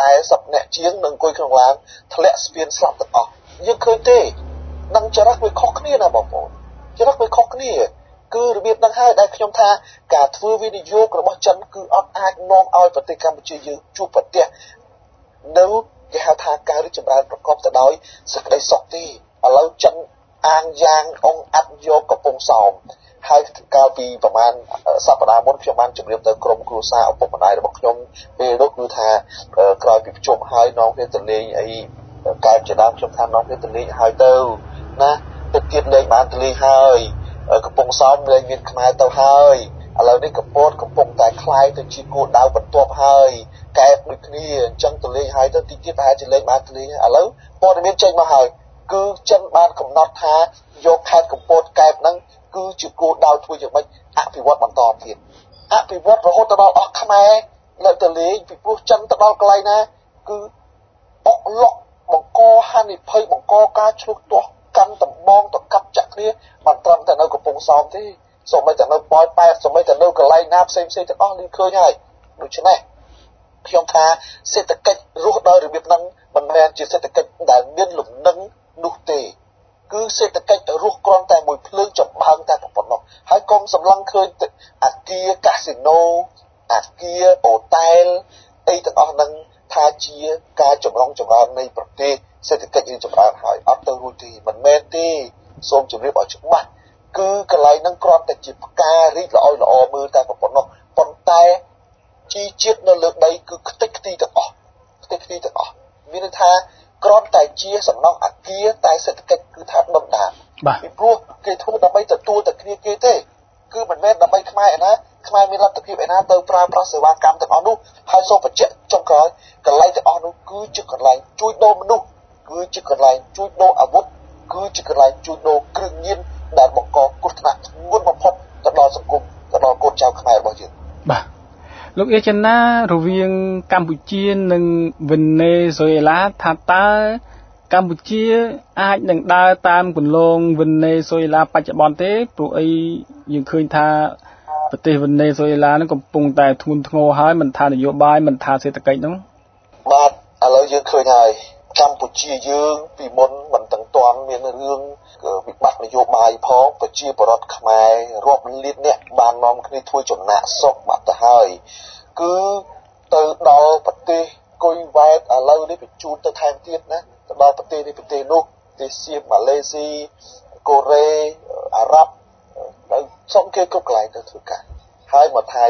40នាក់ជាងនៅអង្គុយក្នុងឡានធ្លាក់ស្ពានស្លាប់ទាំងអស់យើងឃើញទេនឹងចរិតវាខុសគ្នាណាបងប្អូនចរិតវាខុសគ្នាគឺរបៀបហ្នឹងហើយដែលខ្ញុំថាការធ្វើវិនិយោគរបស់ចិនគឺអត់អាចនាំឲ្យប្រទេសកម្ពុជាយើងជួបប្រទះនៅគេហៅថាការរីកចម្រើនប្រកបទៅដោយសេចក្តីសុខទេឥឡូវចិនអាងយ៉ាងអង្គអាត់យកកំពង់សោមហើយកាលពីប្រហែលសប្តាហ៍មុនខ្ញុំបានជម្រាបទៅក្រុមគ្រួសារឪពុកម្ដាយរបស់ខ្ញុំពេលនោះគឺថាក្រោយពីប្រជុំហើយនាំគ្នាទៅលេងអីកើតជាដើមខ្ញុំថានាំគ្នាទៅលេងហើយទៅណាទឹកទៀតលេងបានទៅលេងហើយកំពង់សោមលេងមានខ្មែរទៅហើយឥឡូវនេះកំពតកំពុងតែคล้ายទៅជាគោលដៅបន្ទាប់ហើយកែបដូចគ្នាអញ្ចឹងទៅលេងហើយទៅទីទៀតប្រហែលជាលេងបានទៅលេងឥឡូវព័ត៌មានចេញមកហើយគឺចិនបានកំណត់ថាយកខេត្តកំពតកែបហ្នឹងគឺជាគោលដៅធ្វើយ៉ាងម៉េចអភិវឌ្ឍបន្តទៀតអភិវឌ្ឍរហូតដល់អស់ខ្មែរនៅទៅលេងពីព្រោះចិនទៅដល់កន្លែងណាគឺអុកលុកបង្កហានិភ័យបង្កការឆ្លុះទាស់កាន់តំបងទៅកាប់ចាក់គ្នាមិនត្រឹមតែនៅកំពង់សោមទេសូម្បីតែនៅប៉ោយប៉ែតសូម្បីតែនៅកន្លែងណាផ្សេងទាំងអស់នេះឃើញហើយដូច្នេះខ្ញុំថាសេដ្ឋកិច្ចរស់ដោយរបៀបហ្នឹងមិនមែនជាសេដ្ឋកិច្ចដែលមានលំនឹងនោះទេគឺសេដ្ឋកិច្ចរស់គ្រាន់តែមួយភ្លើងចម្បាំងតែប៉ុណ្ណោះហើយកុំសម្លឹងឃើញអាគារកាស៊ីណូអាគារអូតែលអីទាំងអស់ហ្នឹងថាជាការចម្រុងចម្រើននៃប្រទេសសេដ្ឋកិច្ចរីកចម្រើនហើយអត់ទៅរួចទេមិនមែនទេសូមជម្រាបឲ្យច្បាស់គឺកន្លែងហ្នឹងគ្រាន់តែជាផ្ការីកល្អមើលតែប៉ុណ្ណោះប៉ុន្តែជីជាតិនៅលើដីគឺខ្ទេចខ្ទីទាំងអស់មានន័យថាគ្រាន់តែជាសំណង់អាគារតែសេដ្ឋកិច្ចគឺថាដុនដាបពីព្រោះគេធ្វើដើម្បីទទួលតែគ្នាគេទេគឺមិនមែនដើម្បីខ្មែរឯណាខ្មែរមានលទ្ធភាពឯណាទៅប្រើប្រាស់សេវាកម្មទាំងអស់នោះហើយសូមបញ្ជាក់ចុងក្រោយកន្លែងទាំងអស់នោះគឺជាកន្លែងជួញដូរមនុស្សគឺជាកន្លែងជួញដូរអាវុធគឺជាកន្លែងជួញដូរគ្រឿងញៀនដែលបង្កគ្រោះថ្នាក់ធ្ងន់បំផុតទៅដល់សង្គមទៅដល់កូនចៅខ្មែររបស់យើងបាទលោកអេចិនណារវាងកម្ពុជានិងវេណេស៊ុយអេឡាថាតើកម្ពុជាអាចនឹងដើរតាមគន្លងវេណេស៊ុយអេឡាបច្ចុប្បន្នទេព្រោះអីយើងឃើញថាប្រទេសវេណេស៊ុយអេឡានឹងកំពុងតែធ្ងន់ធ្ងរហើយមិនថានយោបាយមិនថាសេដ្ឋកិច្ចនោះបាទឥឡូវយើងឃើញហើយកម្ពុជាយើងពីមុនមិនទាំងទាន់មានរឿងវិបត្តិនយោបាយផងប្រជាពលរដ្ឋខ្មែររាប់លានអ្នកបាននាំគ្នាធ្វើចំណាក់ស្រុកបាត់ទៅហើយគឺទៅដល់ប្រទេសគុយវ៉ែតឥឡូវនេះបញ្ជូនទៅថែមទៀតណាទៅដល់ប្រទេសនេះប្រទេសនោះប្រទេសសៀមម៉ាឡេស៊ីកូរ៉េអារ៉ាប់ទៅសុំគេគ្រប់កន្លែងទៅធ្វើការហើយមកថៃ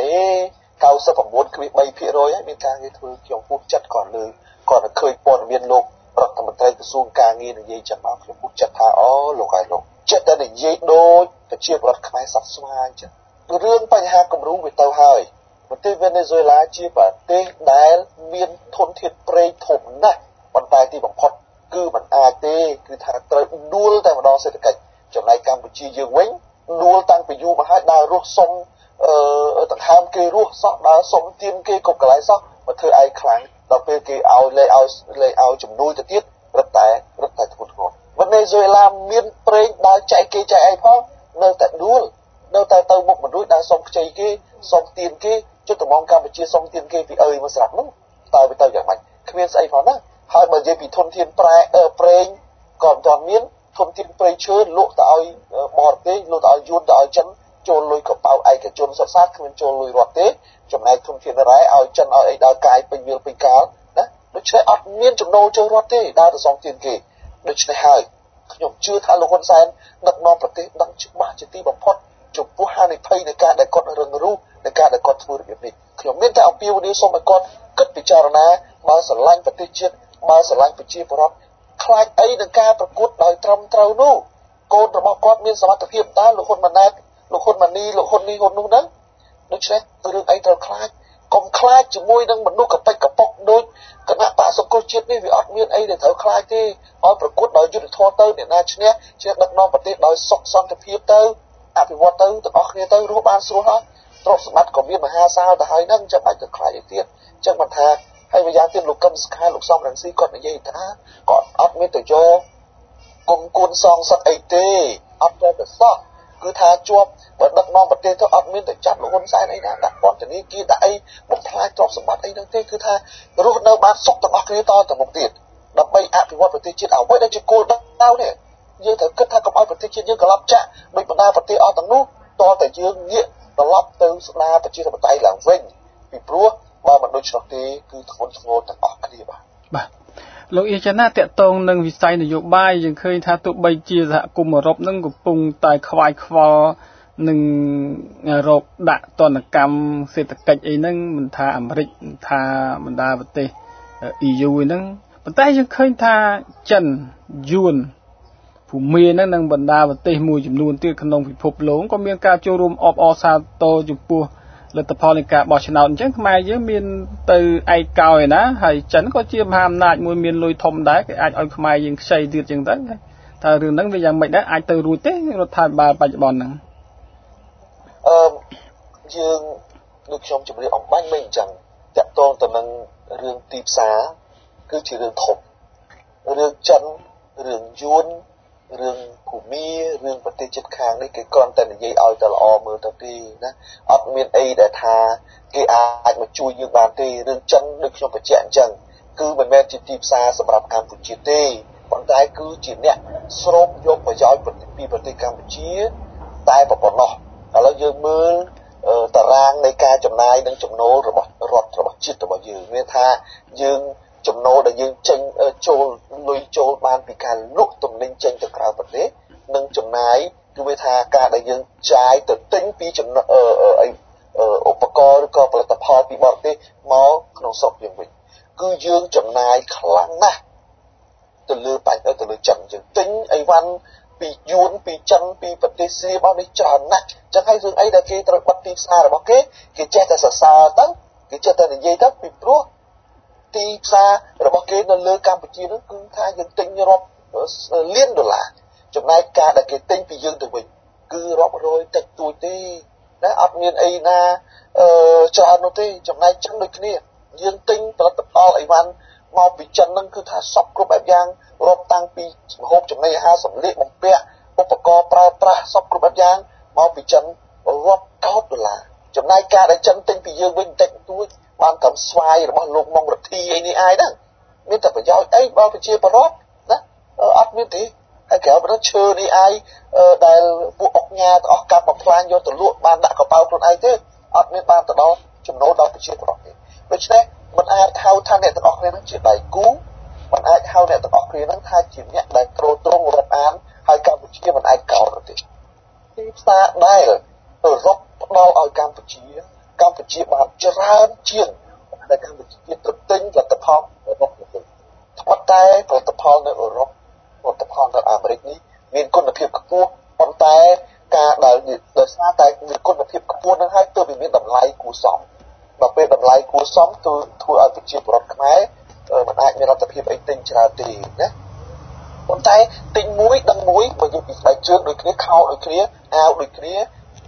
99.3% ហើយមានការងារធ្វើខ្ញុំពុះចិត្តគាត់លើគាត់ឃើញព័ត៌មានលោករដ្ឋមន្ត្រីក្រសួងការងារនិយាយចឹងមកខ្ញុំពុះចិត្តថាអូលោកហើយលោកចិត្តតែនិយាយដូចប្រជាពលរដ្ឋខ្មែរសត្វស្វាអញ្ចឹងរឿងបញ្ហាគំរូវាទៅហើយប្រទេសវេណេស៊ុយអេឡាជាប្រទេសដែលមានធនធានប្រេងធំណាស់ប៉ុន្តែទីបំផុតគឺមិនអាចទេគឺថាត្រូវដួលតែម្ដងសេដ្ឋកិច្ចចំណែកកម្ពុជាយើងវិញដួលតាំងពីយូរមកហើយដើររស់សុំដង្ហើមគេរស់សោះដើរសុំទានគេគ្រប់កន្លែងសោះមកធ្វើឯងខ្លាំងដល់ពេលគេឲ្យលេឲ្យជំនួយទៅទៀតរត់តែធ្ងន់ធ្ងរវេណេស៊ុយអេឡាមានប្រេងដើរចែកគេចែកអីផងនៅតែដួលនៅតែទៅមុខមិនរួចដើរសុំខ្ចីគេសុំទានគេជិតតំងកម្ពុជាសុំទានគេពីមកស្រាប់នោះតើវាទៅយ៉ាងម៉េចគ្មានស្អីផងណាហើយបើនិយាយពីធនធានប្រេងក៏មិនទាន់មានធនធានប្រេងឈើលក់ទៅឲ្យបរទេសលក់ទៅឲ្យយួនទៅឲ្យចិនចូលលុយកប៉ៅឯកជនសុទ្ធសាធគ្មានចូលលុយរត់ទេចំណែកធនធានរ៉ែឲ្យចិនឲ្យអីដល់កាយពេញវាលពេញកាលណាដូច្នេះអត់មានចំណូលចូលរត់ទេដើរទៅសុំទានគេដូច្នេះហើយខ្ញុំជឿថាលោកហ៊ុនសែនដឹកនាំប្រទេសដឹងច្បាស់ជាទីបំផុតចំពោះហានិភ័យនៃការដែលគាត់រឹងរូសនៃការដែលគាត់ធ្វើរបៀបនេះខ្ញុំមានតែអំពាវនាវសូមឲ្យគាត់គិតពិចារណាបើស្រឡាញ់ប្រទេសជាតិបើស្រឡាញ់ប្រជាពលរដ្ឋខ្លាចអីនឹងការប្រកួតដោយត្រឹមត្រូវនោះកូនរបស់គាត់មានសមត្ថភាពតើលោកហ៊ុនម៉ាណែតលោកហ៊ុនម៉ានីលោកហ៊ុននេះហ៊ុននោះហ្នឹងដូច្នេះរឿងអីត្រូវខ្លាចកុំខ្លាចជាមួយនឹងមនុស្សកប៉ិចកប៉ុកដូចគណៈបកសង្គ្រោះជាតិនេះវាអត់មានអីដែលត្រូវខ្លាចទេឲ្យប្រកួតដោយយុទ្ធធម៌ទៅអ្នកណាឈ្នះដឹកនាំប្រទេសដោយសុខសន្តិភាពទៅអភិវឌ្ឍទៅទាំងអស់គ្នាទៅរស់បានស្រួលហើយទ្រព្យសម្បត្តិក៏មានមហាសាលទៅហើយហ្នឹងចាំបាច់ទៅខ្លាចអីទៀតអញ្ចឹងមិនថាហើយម្យ៉ាងទៀតលោកកឹមសុខាលោកសំរងស៊ីគាត់និយាយថាគាត់អត់មានទៅយកគុំគួនសងសឹកអីទេអត់ទៅសោះគឺថាជាប់បើដឹកនាំប្រទេសទៅអត់មានទៅចាប់លោកហ៊ុនសែនអីណាដាក់ពន្ធនាគារដាក់អីបំផ្លាញទ្រព្យសម្បត្តិអីហ្នឹងទេគឺថារស់នៅបានសុខទាំងអស់គ្នាតទៅមុខទៀតដើម្បីអភិវឌ្ឍប្រទេសជាតិអ្វីដែលជាគោលដៅនេះយើងត្រូវគិតថាកុំឲ្យប្រទេសជាតិយើងកន្លប់ចាក់ដោយបណ្ដាប្រទេសអស់ទាំងនោះតតែយើងងាកត្រឡប់ទៅស្ដារប្រជាធិបតេយ្យឡើងវិញពីព្រោះបើមិនដូច្នោះទេគឺធ្ងន់ធ្ងរទាំងអស់គ្នាបាទលោកអ៊ីចាណាតកតងនឹងវិស័យនយោបាយយើងឃើញថាទោះបីជាសហគមន៍អឺរ៉ុបនឹងកំពុងតែខ្វាយខ្វល់នឹងរោគដាក់ទណ្ឌកម្មសេដ្ឋកិច្ចអីហ្នឹងមិនថាអាមេរិកមិនថាបណ្ដាប្រទេស EU ហ្នឹងប៉ុន្តែយើងឃើញថាចិនយួនភូមាហ្នឹងនិងបណ្ដាប្រទេសមួយចំនួនទៀតក្នុងពិភពលោកក៏មានការចូលរួមអបអរសាទរចំពោះលទ្ធផលនៃការបោះឆ្នោតអញ្ចឹងខ្មែរយើងមានទៅឯកោឯណាហើយចិនក៏ជាមហាអំណាចមួយមានលុយធំដែរគេអាចឲ្យខ្មែរយើងខ្ចីទៀតអញ្ចឹងទៅថារឿងហ្នឹងវាយ៉ាងម៉េចដែរអាចទៅរួចទេរដ្ឋាភិបាលបច្ចុប្បន្នហ្នឹងយើងដូចខ្ញុំជម្រាបអំបញ្ញមិញអញ្ចឹងតកតងទៅនឹងរឿងទីផ្សារគឺជារឿងធំរឿងចិនរឿងយួនរឿងភូមារឿងប្រទេសជិតខាងនេះគេគ្រាន់តែនិយាយឲ្យតែល្អមើលទៅទេណាអត់មានអីដែលថាគេអាចមកជួយយើងបានទេរឿងចិនដូចខ្ញុំបញ្ជាក់អញ្ចឹងគឺមិនមែនជាទីផ្សារសម្រាប់កម្ពុជាទេប៉ុន្តែគឺជាអ្នកស្រូបយកប្រយោជន៍ពីប្រទេសកម្ពុជាតែប៉ុណ្ណោះឥឡូវយើងមើលតារាងនៃការចំណាយនិងចំណូលរបស់រដ្ឋរបស់ជាតិរបស់យើងមានថាយើងចំណូលដែលយើងចេញចូលលុយចូលបានពីការលក់ទំនិញចេញទៅក្រៅប្រទេសនិងចំណាយគឺវាថាការដែលយើងចាយទៅទិញពីឧបករណ៍ឬក៏ផលិតផលពីបរទេសមកក្នុងស្រុកយើងវិញគឺយើងចំណាយខ្លាំងណាស់ទៅលើទៅលើចិនយើងទិញអីវ៉ាន់ពីយួនពីចិនពីប្រទេសសៀរបស់នេះច្រើនណាស់ចឹងហើយរឿងអីដែលគេត្រូវបិទទីផ្សាររបស់គេចេះតែសរសើរទៅគេចេះតែនិយាយទៅពីព្រោះទីផ្សាររបស់គេនៅលើកម្ពុជានោះគឺថាយើងទិញរាប់លានដុល្លារចំណែកការដែលគេទិញពីយើងទៅវិញគឺរាប់រយតិចតួចទេណាអត់មានអីណាច្រើននោះទេចំណែកចិនដូចគ្នាយើងទិញផលិតផលអីវ៉ាន់មកពីចិនហ្នឹងគឺថាសពគ្រប់បែបយ៉ាងរាប់តាំងពីម្ហូបចំណីអាហារសម្លៀកបំពាក់ឧបករណ៍ប្រើប្រាស់សពគ្រប់បែបយ៉ាងមកពីចិនរាប់កោតដុល្លារចំណែកការដែលចិនទិញពីយើងវិញតិចតួចបានត្រឹមស្វាយរបស់លោកម៉ុងរទ្ធីអីនេះឯងហ្នឹងមានតែប្រយោជន៍អីបើប្រជាពលរដ្ឋណាអត់មានទេហើយក្រៅពីនោះឈើនេះឯងដែលពួកអុកញ៉ាទាំងអស់កាប់បំផ្លាញយកទៅលក់បានដាក់កប៉ៅខ្លួនឯងទេអត់មានបានទៅដល់ចំណូលដល់ប្រជាពលរដ្ឋទេដូច្នេះមិនអាចហៅថាអ្នកទាំងអស់គ្នានឹងជាដៃគូមិនអាចហៅអ្នកទាំងអស់គ្នានឹងថាជាអ្នកដែលត្រួតត្រងរាប់អានហើយកម្ពុជាមិនអាចកោតទេទីផ្សារដែលអឺរ៉ុបផ្ដល់ឲ្យកម្ពុជាបានច្រើនជាងដែលកម្ពុជាទៅទិញផលិតផលអឺរ៉ុបទៅប៉ុន្តែផលិតផលនៅអឺរ៉ុបផលិតផលនៅអាមេរិកនេះមានគុណភាពខ្ពស់ប៉ុន្តែការដែលដោយសារតែមានគុណភាពខ្ពស់នឹងហើយទើបវាមានតម្លៃគួរសមដល់ពេលតម្លៃគួរសមទៅធ្វើឲ្យប្រជាពលរដ្ឋខ្មែរមិនអាចមានលទ្ធភាពអីទិញច្រើនទេណាប៉ុន្តែទិញមួយដឹងមួយបើយកពីស្បែកជើងដូចគ្នាខោដូចគ្នាអាវដូចគ្នាឧប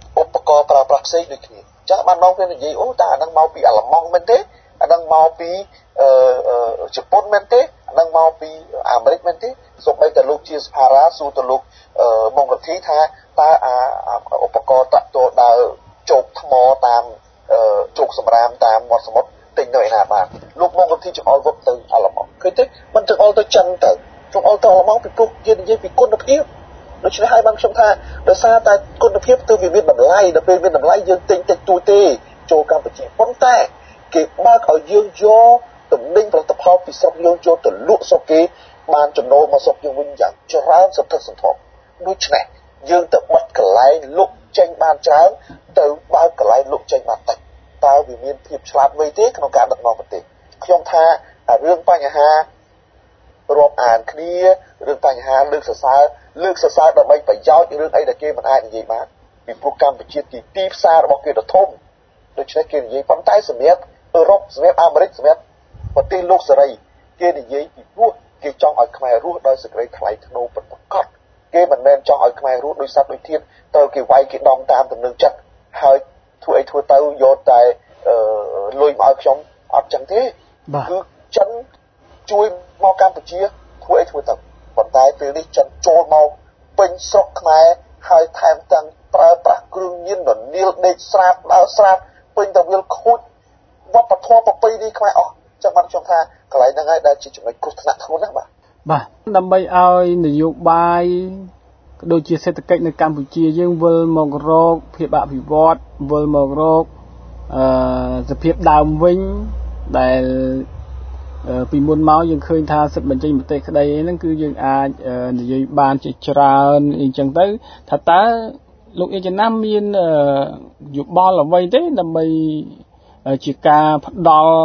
ករណ៍ប្រើប្រាស់ផ្សេងដូចគ្នាចឹងបាននងគ្នានិយាយអូតើអានឹងមកពីអាល្លឺម៉ង់មែនទេអានឹងមកពីជប៉ុនមែនទេអានឹងមកពីអាមេរិកមែនទេសូម្បីតែលោកជាសភារាសួរទៅលោកមង្គលធីថាតើឧបករណ៍តាក់ទងដើរជោគថ្មតាមជោគសម្រាមតាមមាត់សមុទ្រទិញនៅឯណាបានលោកមង្គលធីចង្អុលវឹកទៅអាល្លឺម៉ង់ឃើញទេមិនចង្អុលទៅចិនទៅចង្អុលទៅអាល្លឺម៉ង់ពីព្រោះគេនិយាយពីគុណភាពដូច្នេះហើយបានខ្ញុំថាដោយសារតែគុណភាពទើបវាមានតម្លៃដល់ពេលមានតម្លៃយើងទិញតិចតួចទេចូលកម្ពុជាប៉ុន្តែគេបើកឲ្យយើងយកទំនិញផលិតផលពីស្រុកយើងយកទៅលក់ស្រុកគេបានចំណូលមកស្រុកយើងវិញយ៉ាងច្រើនសន្ធឹកសន្ធាប់ដូច្នេះយើងទៅបិទកន្លែងលក់ចេញបានច្រើនទៅបើកកន្លែងលក់ចេញបានតិចតើវាមានភាពឆ្លាតវៃទេក្នុងការដឹកនាំប្រទេសខ្ញុំថារឿងបញ្ហារាប់អានគ្នារឿងបញ្ហាលើកសរសើរដើម្បីប្រយោជន៍រឿងអីដែលគេមិនអាចនិយាយបានពីព្រោះកម្ពុជាទីផ្សាររបស់គេដ៏ធំដូច្នេះគេនិយាយប៉ុន្តែសម្រាប់អឺរ៉ុបសម្រាប់អាមេរិកសម្រាប់ប្រទេសលោកសេរីគេនិយាយពីព្រោះគេចង់ឲ្យខ្មែររស់ដោយសេចក្តីថ្លៃថ្នូរពិតប្រាកដគេមិនមែនចង់ឲ្យខ្មែររស់ដោយសត្វដោយធាតុទៅគេវាយគេដំតាមទំនឹងចិត្តហើយធ្វើអីធ្វើទៅយកតែលុយមកឲ្យខ្ញុំអត់ចឹងទេគឺចិនជួយមកកម្ពុជាធ្វើអីធ្វើទៅប៉ុន្តែពេលនេះចិនចូលមកពេញស្រុកខ្មែរហើយថែមទាំងប្រើប្រាស់គ្រឿងញៀនរនាលដេកស្រាបដើរស្រាបពេញទៅវាលខូចវប្បធម៌ប្រពៃណីខ្មែរអស់ចឹងបានខ្ញុំថាកន្លែងហ្នឹងហើយដែលជាចំណុចគ្រោះថ្នាក់ធ្ងន់ណាស់បាទដើម្បីឲ្យនយោបាយដូចជាសេដ្ឋកិច្ចនៅកម្ពុជាយើងវិលមករកភាពអភិវឌ្ឍវិលមករកសភាពដើមវិញដែលពីមុនមកយើងឃើញថាសិទ្ធិបញ្ចេញមតិក្តីហ្នឹងគឺយើងអាចនិយាយបានជាច្រើនអីចឹងទៅថាតើលោកអេចំណាំមានយោបល់អ្វីទេដើម្បីជាការផ្ដល់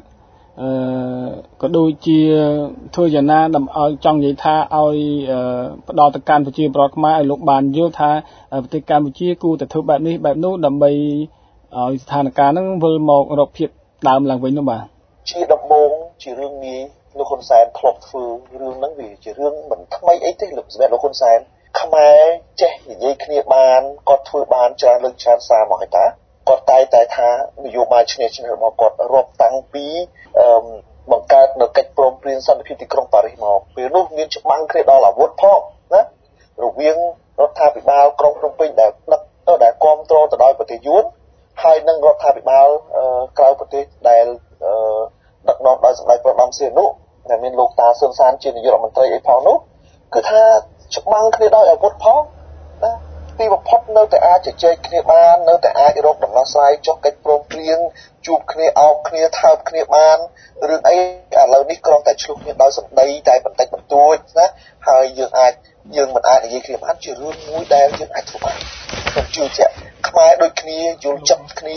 ក៏ដូចជាធ្វើយ៉ាងណាដើម្បីឲ្យចង់និយាយថាឲ្យផ្ដល់ទៅកាន់ប្រជាពលរដ្ឋខ្មែរឲ្យលោកបានយល់ថាប្រទេសកម្ពុជាគួរតែធ្វើបែបនេះបែបនោះដើម្បីឲ្យស្ថានភាពហ្នឹងវិលមករកភាពដើមឡើងវិញនោះបាទជាដំបូងជារឿងងាយលោកហ៊ុនសែនធ្លាប់ធ្វើរឿងហ្នឹងវាជារឿងមិនថ្មីអីទេលោកសម្រាប់លោកហ៊ុនសែនខ្មែរចេះនិយាយគ្នាបានគាត់ធ្វើបានច្រើនលើកច្រើនសារមកហើយតាគាត់តែថានយោបាយឈ្នះរបស់គាត់រាប់តាំងពីបង្កើតនៅកិច្ចព្រមព្រៀងសន្តិភាពទីក្រុងប៉ារីសមកពេលនោះមានច្បាំងគ្នាដល់អាវុធផងណារវាងរដ្ឋាភិបាលក្រុងភ្នំពេញដែលគ្រប់គ្រងទៅដោយប្រទេសយួនហើយនិងរដ្ឋាភិបាលក្រៅប្រទេសដែលដឹកនាំដោយសម្ដេចព្រះបរមសីហនុដែលមានលោកតាស៊ុនសានជានាយករដ្ឋមន្ត្រីអីផងនោះគឺថាច្បាំងគ្នាដោយអាវុធផងណាទីបំផុតនៅតែអាចជជែកគ្នាបាននៅតែអាចរកដំណោះស្រាយចុះកិច្ចព្រមព្រៀងជួបគ្នាអោបគ្នាថើបគ្នាបានរឿងអីឥឡូវនេះគ្រាន់តែឆ្លុះគ្នាដោយសម្ដីតែបន្តិចបន្តួចណាហើយយើងមិនអាចនិយាយគ្នាបានជារឿងមួយដែលយើងអាចធ្វើបានខ្ញុំជឿជាក់ខ្មែរដូចគ្នាយល់ចិត្តគ្នា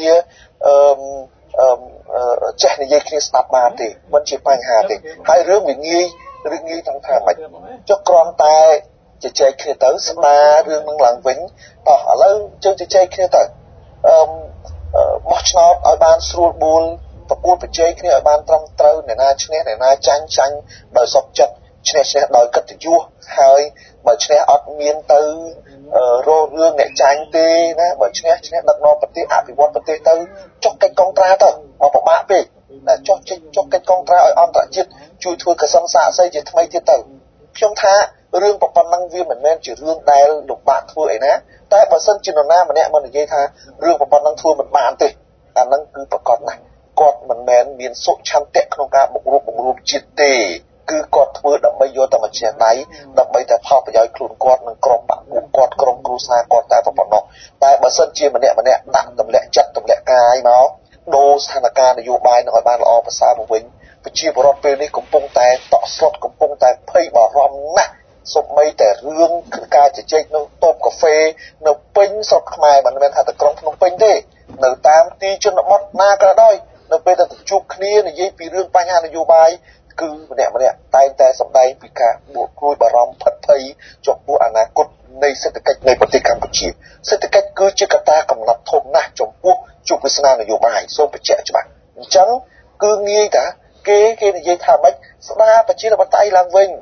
ចេះនិយាយគ្នាស្ដាប់បានទេមិនជាបញ្ហាទេហើយរឿងវាងាយទាំងថាម៉េចចុះគ្រាន់តែជជែកគ្នាទៅស្ដាររឿងនឹងឡើងវិញតោះឥឡូវយើងជជែកគ្នាទៅបោះឆ្នោតឲ្យបានស្រួលបួលប្រគល់ប្រជែងគ្នាឲ្យបានត្រឹមត្រូវអ្នកណាឈ្នះអ្នកណាចាញ់ដោយសុខចិត្តឈ្នះដោយកិត្តិយសហើយបើឈ្នះអត់មានទៅរករឿងអ្នកចាញ់ទេណាបើឈ្នះដឹកនាំប្រទេសអភិវឌ្ឍប្រទេសទៅចុះកិច្ចកងត្រាទៅមកពិបាកពេកតែចុះកិច្ចកងត្រាឲ្យអន្តរជាតិជួយធ្វើកសិនសាកសីជាថ្មីទៀតទៅខ្ញុំថារឿងប៉ុណ្ណឹងវាមិនមែនជារឿងដែលលំបាកធ្វើអីណាតែបើសិនជានរណាម្នាក់មកនិយាយថារឿងប៉ុណ្ណឹងធ្វើមិនបានទេអាហ្នឹងគឺប្រកបណាស់គាត់មិនមែនមានសុឆន្ទៈក្នុងការបង្រួបជាតិទេគឺគាត់ធ្វើដើម្បីយកតែមកជាដៃដើម្បីតែផលប្រយោជន៍ខ្លួនគាត់និងក្រុមបាក់ពួកគាត់ក្រុមគ្រួសារគាត់តែប៉ុណ្ណោះតែបើសិនជាម្នាក់ដាក់ទម្លាក់ចិត្តទម្លាក់កាយមកដូរស្ថានភាពនយោបាយនឹងឲ្យបានល្អប្រសើរមកវិញប្រជាពលរដ្ឋពេលនេះកំពុងតែតក់ស្លុតកំពុងតែភ័យបារម្ភណាស់សូម្បីតែរឿងការជជែកនៅតូបកាហ្វេនៅពេញស្រុកខ្មែរមិនមែនថាតែក្រុងភ្នំពេញទេនៅតាមទីជនបទណាក៏ដោយនៅពេលដែលជួបគ្នានិយាយពីរឿងបញ្ហានយោបាយគឺម្នាក់តែងតែសម្ដែងពីការបួកព្រួយបារម្ភផិតភ័យចំពោះអនាគតនៃសេដ្ឋកិច្ចនៃប្រទេសកម្ពុជាសេដ្ឋកិច្ចគឺជាកត្តាកំណត់ធំណាស់ចំពោះជោគវាសនានយោបាយសូមបញ្ជាក់ច្បាស់អញ្ចឹងគឺងាយតាគេនិយាយថាម៉េចស្ដារប្រជាធិបតេយ្យឡើងវិញ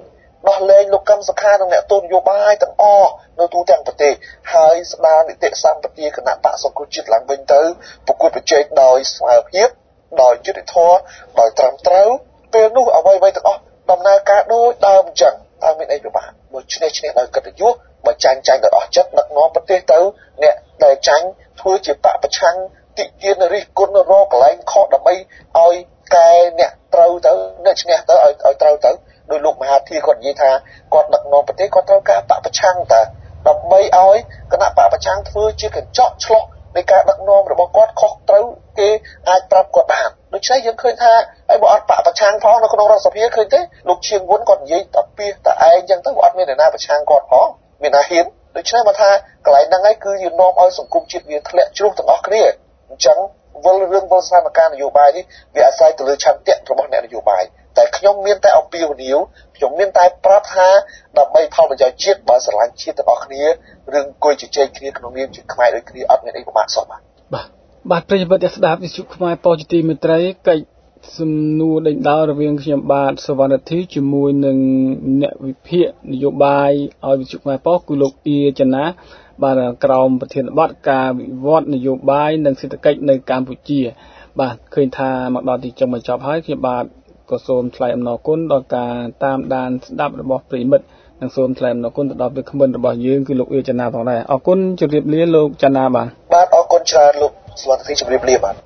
ដោះលែងលោកកឹមសុខានិងអ្នកទស្សនយោបាយទាំងអស់នៅទូទាំងប្រទេសហើយស្ដារនីតិសម្បទាគណៈបកសង្គ្រោះជាតិឡើងវិញទៅប្រកួតប្រជែងដោយស្មើភាពដោយយុត្តិធម៌ដោយត្រឹមត្រូវពេលនោះអ្វីៗទាំងអស់ដំណើរការដូចដើមអញ្ចឹងតើមានអីពិបាកបើឈ្នះដោយកិត្តិយសបើចាញ់ដោយអស់ចិត្តដឹកនាំប្រទេសទៅអ្នកដែលចាញ់ធ្វើជាបកប្រឆាំងតិទៀនរិះគន់រកកន្លែងខុសដើម្បីឲ្យកែអ្នកត្រូវទៅអ្នកឈ្នះទៅឲ្យត្រូវទៅដោយលោកមហាធីគាត់និយាយថាគាត់ដឹកនាំប្រទេសគាត់ត្រូវការបកប្រឆាំងតើដើម្បីឲ្យគណៈបកប្រឆាំងធ្វើជាកញ្ចក់ឆ្លុះនៃការដឹកនាំរបស់គាត់ខុសត្រូវគេអាចប្រាប់គាត់បានដូច្នេះយើងឃើញថាហើយបើអត់បកប្រឆាំងផងនៅក្នុងរដ្ឋសភាឃើញទេលោកឈៀងវុនគាត់និយាយតែពីតែឯងចឹងទៅអត់មានអ្នកណាប្រឆាំងគាត់ផងមានណាហ៊ានដូច្នេះមកថាកន្លែងហ្នឹងហើយគឺយើងនាំឲ្យសង្គមជាតិវាធ្លាក់ជ្រុះទាំងអស់គ្នាអញ្ចឹងវិលរឿងវិលស្ថានភាពនយោបាយនេះវាអាស្រ័យទៅលើឆន្ទៈរបស់អ្នកនយោបាយតែខ្ញុំមានតែអំពាវនាវខ្ញុំមានតែប្រាប់ថាដើម្បីផលប្រយោជន៍ជាតិបើស្រឡាញ់ជាតិទាំងអស់គ្នារឿងអង្គុយជជែកគ្នាក្នុងនាមជាខ្មែរដូចគ្នាអត់មានអីពិបាកសោះបាទប្រិយមិត្តអ្នកស្ដាប់វិទ្យុខ្មែរប៉ុស្តិ៍ទីមេត្រីកិច្ចសំណួរដេញដោលរវាងខ្ញុំបាទសវណ្ណធី ជាមួយនឹងអ្នកវិភាគនយោបាយឲ្យវិទ្យុខ្មែរប៉ុស្តិ៍គឺលោកអៀចនាបាទក្រោមប្រធានបទការវិវត្តនយោបាយនិងសេដ្ឋកិច្ចនៅកម្ពុជាបាទឃើញថាមកដល់ទីចុងបញ្ចប់ហើយខ្ញុំបាទក៏សូមថ្លែងអំណរគុណដល់ការតាមដានស្ដាប់របស់ប្រិយមិត្តនិងសូមថ្លែងអំណរគុណទៅដល់វាគ្មិនរបស់យើងគឺលោកអៀចនាផងដែរអរគុណជម្រាបលាលោកចនាបាទអរគុណច្រើនលោកសវណ្ណធីជម្រាបលាបាទ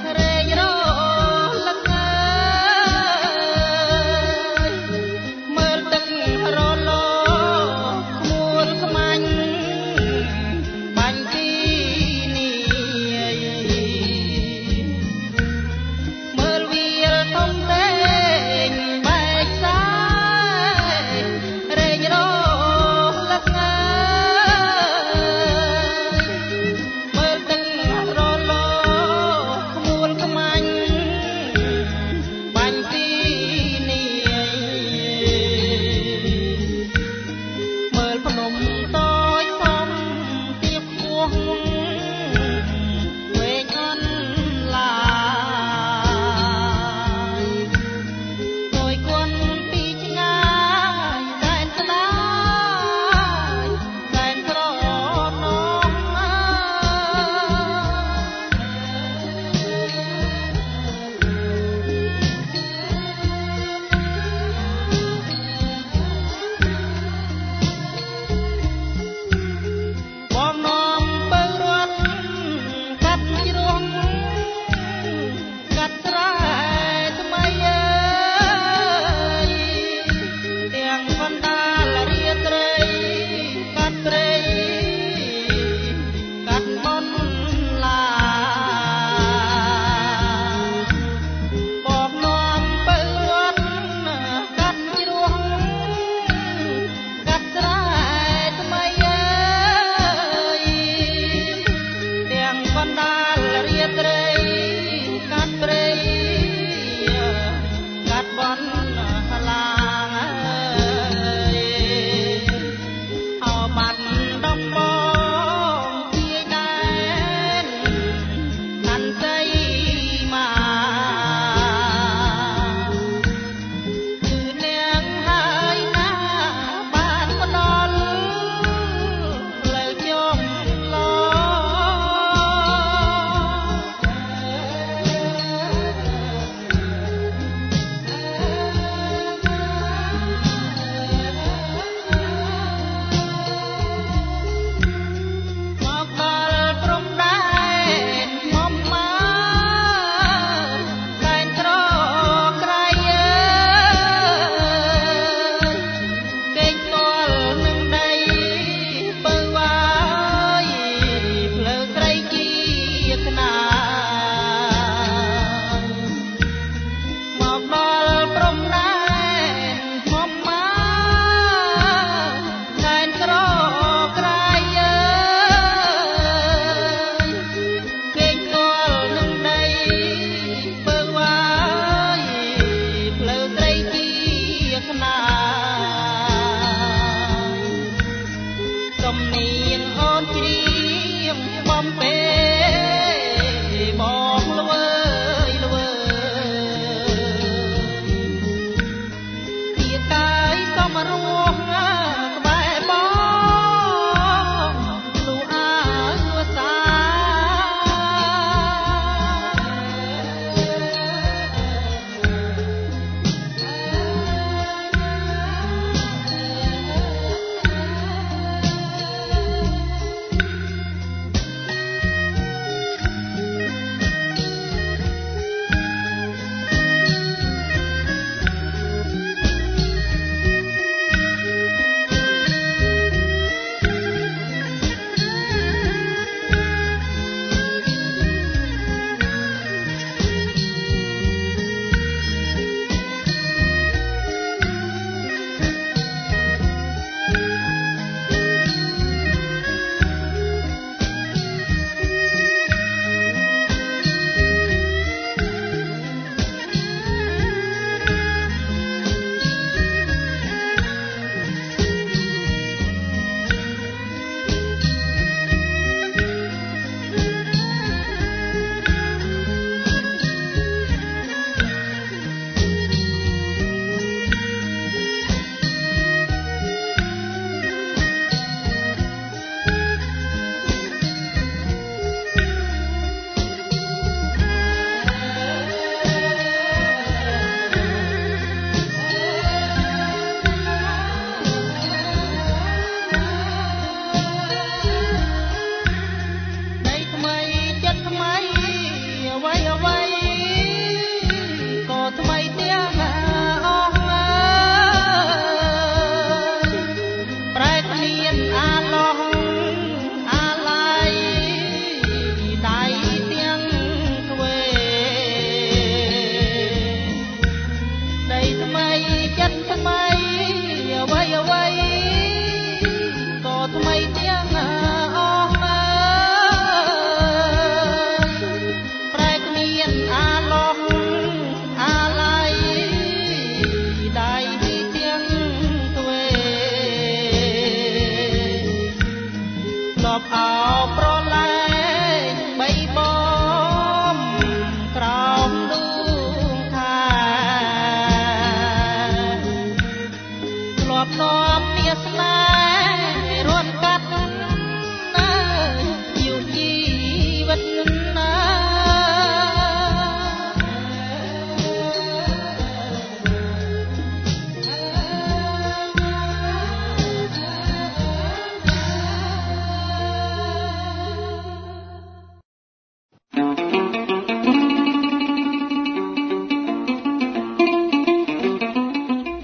មើល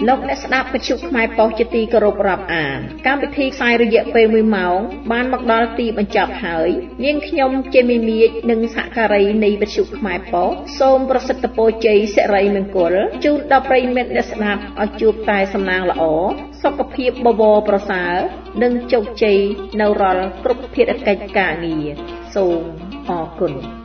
លោកអ្នកស្ដាប់វិទ្យុខ្មែរប៉ុស្តិ៍ជាទីគោរពរាប់អានកម្មវិធីផ្សាយរយៈពេល1ម៉ោងបានមកដល់ទីបញ្ចប់ហើយនាងខ្ញុំជាមីមៀចនិងសហការីនៃវិទ្យុខ្មែរប៉ុស្តិ៍សូមប្រសិទ្ធពរជ័យសិរីមង្គលជូនដល់ប្រិយមិត្តអ្នកស្ដាប់ឲ្យជួបតែសំណាងល្អសុខភាពបបរប្រសើរនិងជោគជ័យនៅរាល់គ្រប់ភារកិច្ចការងារសូមអរគុណ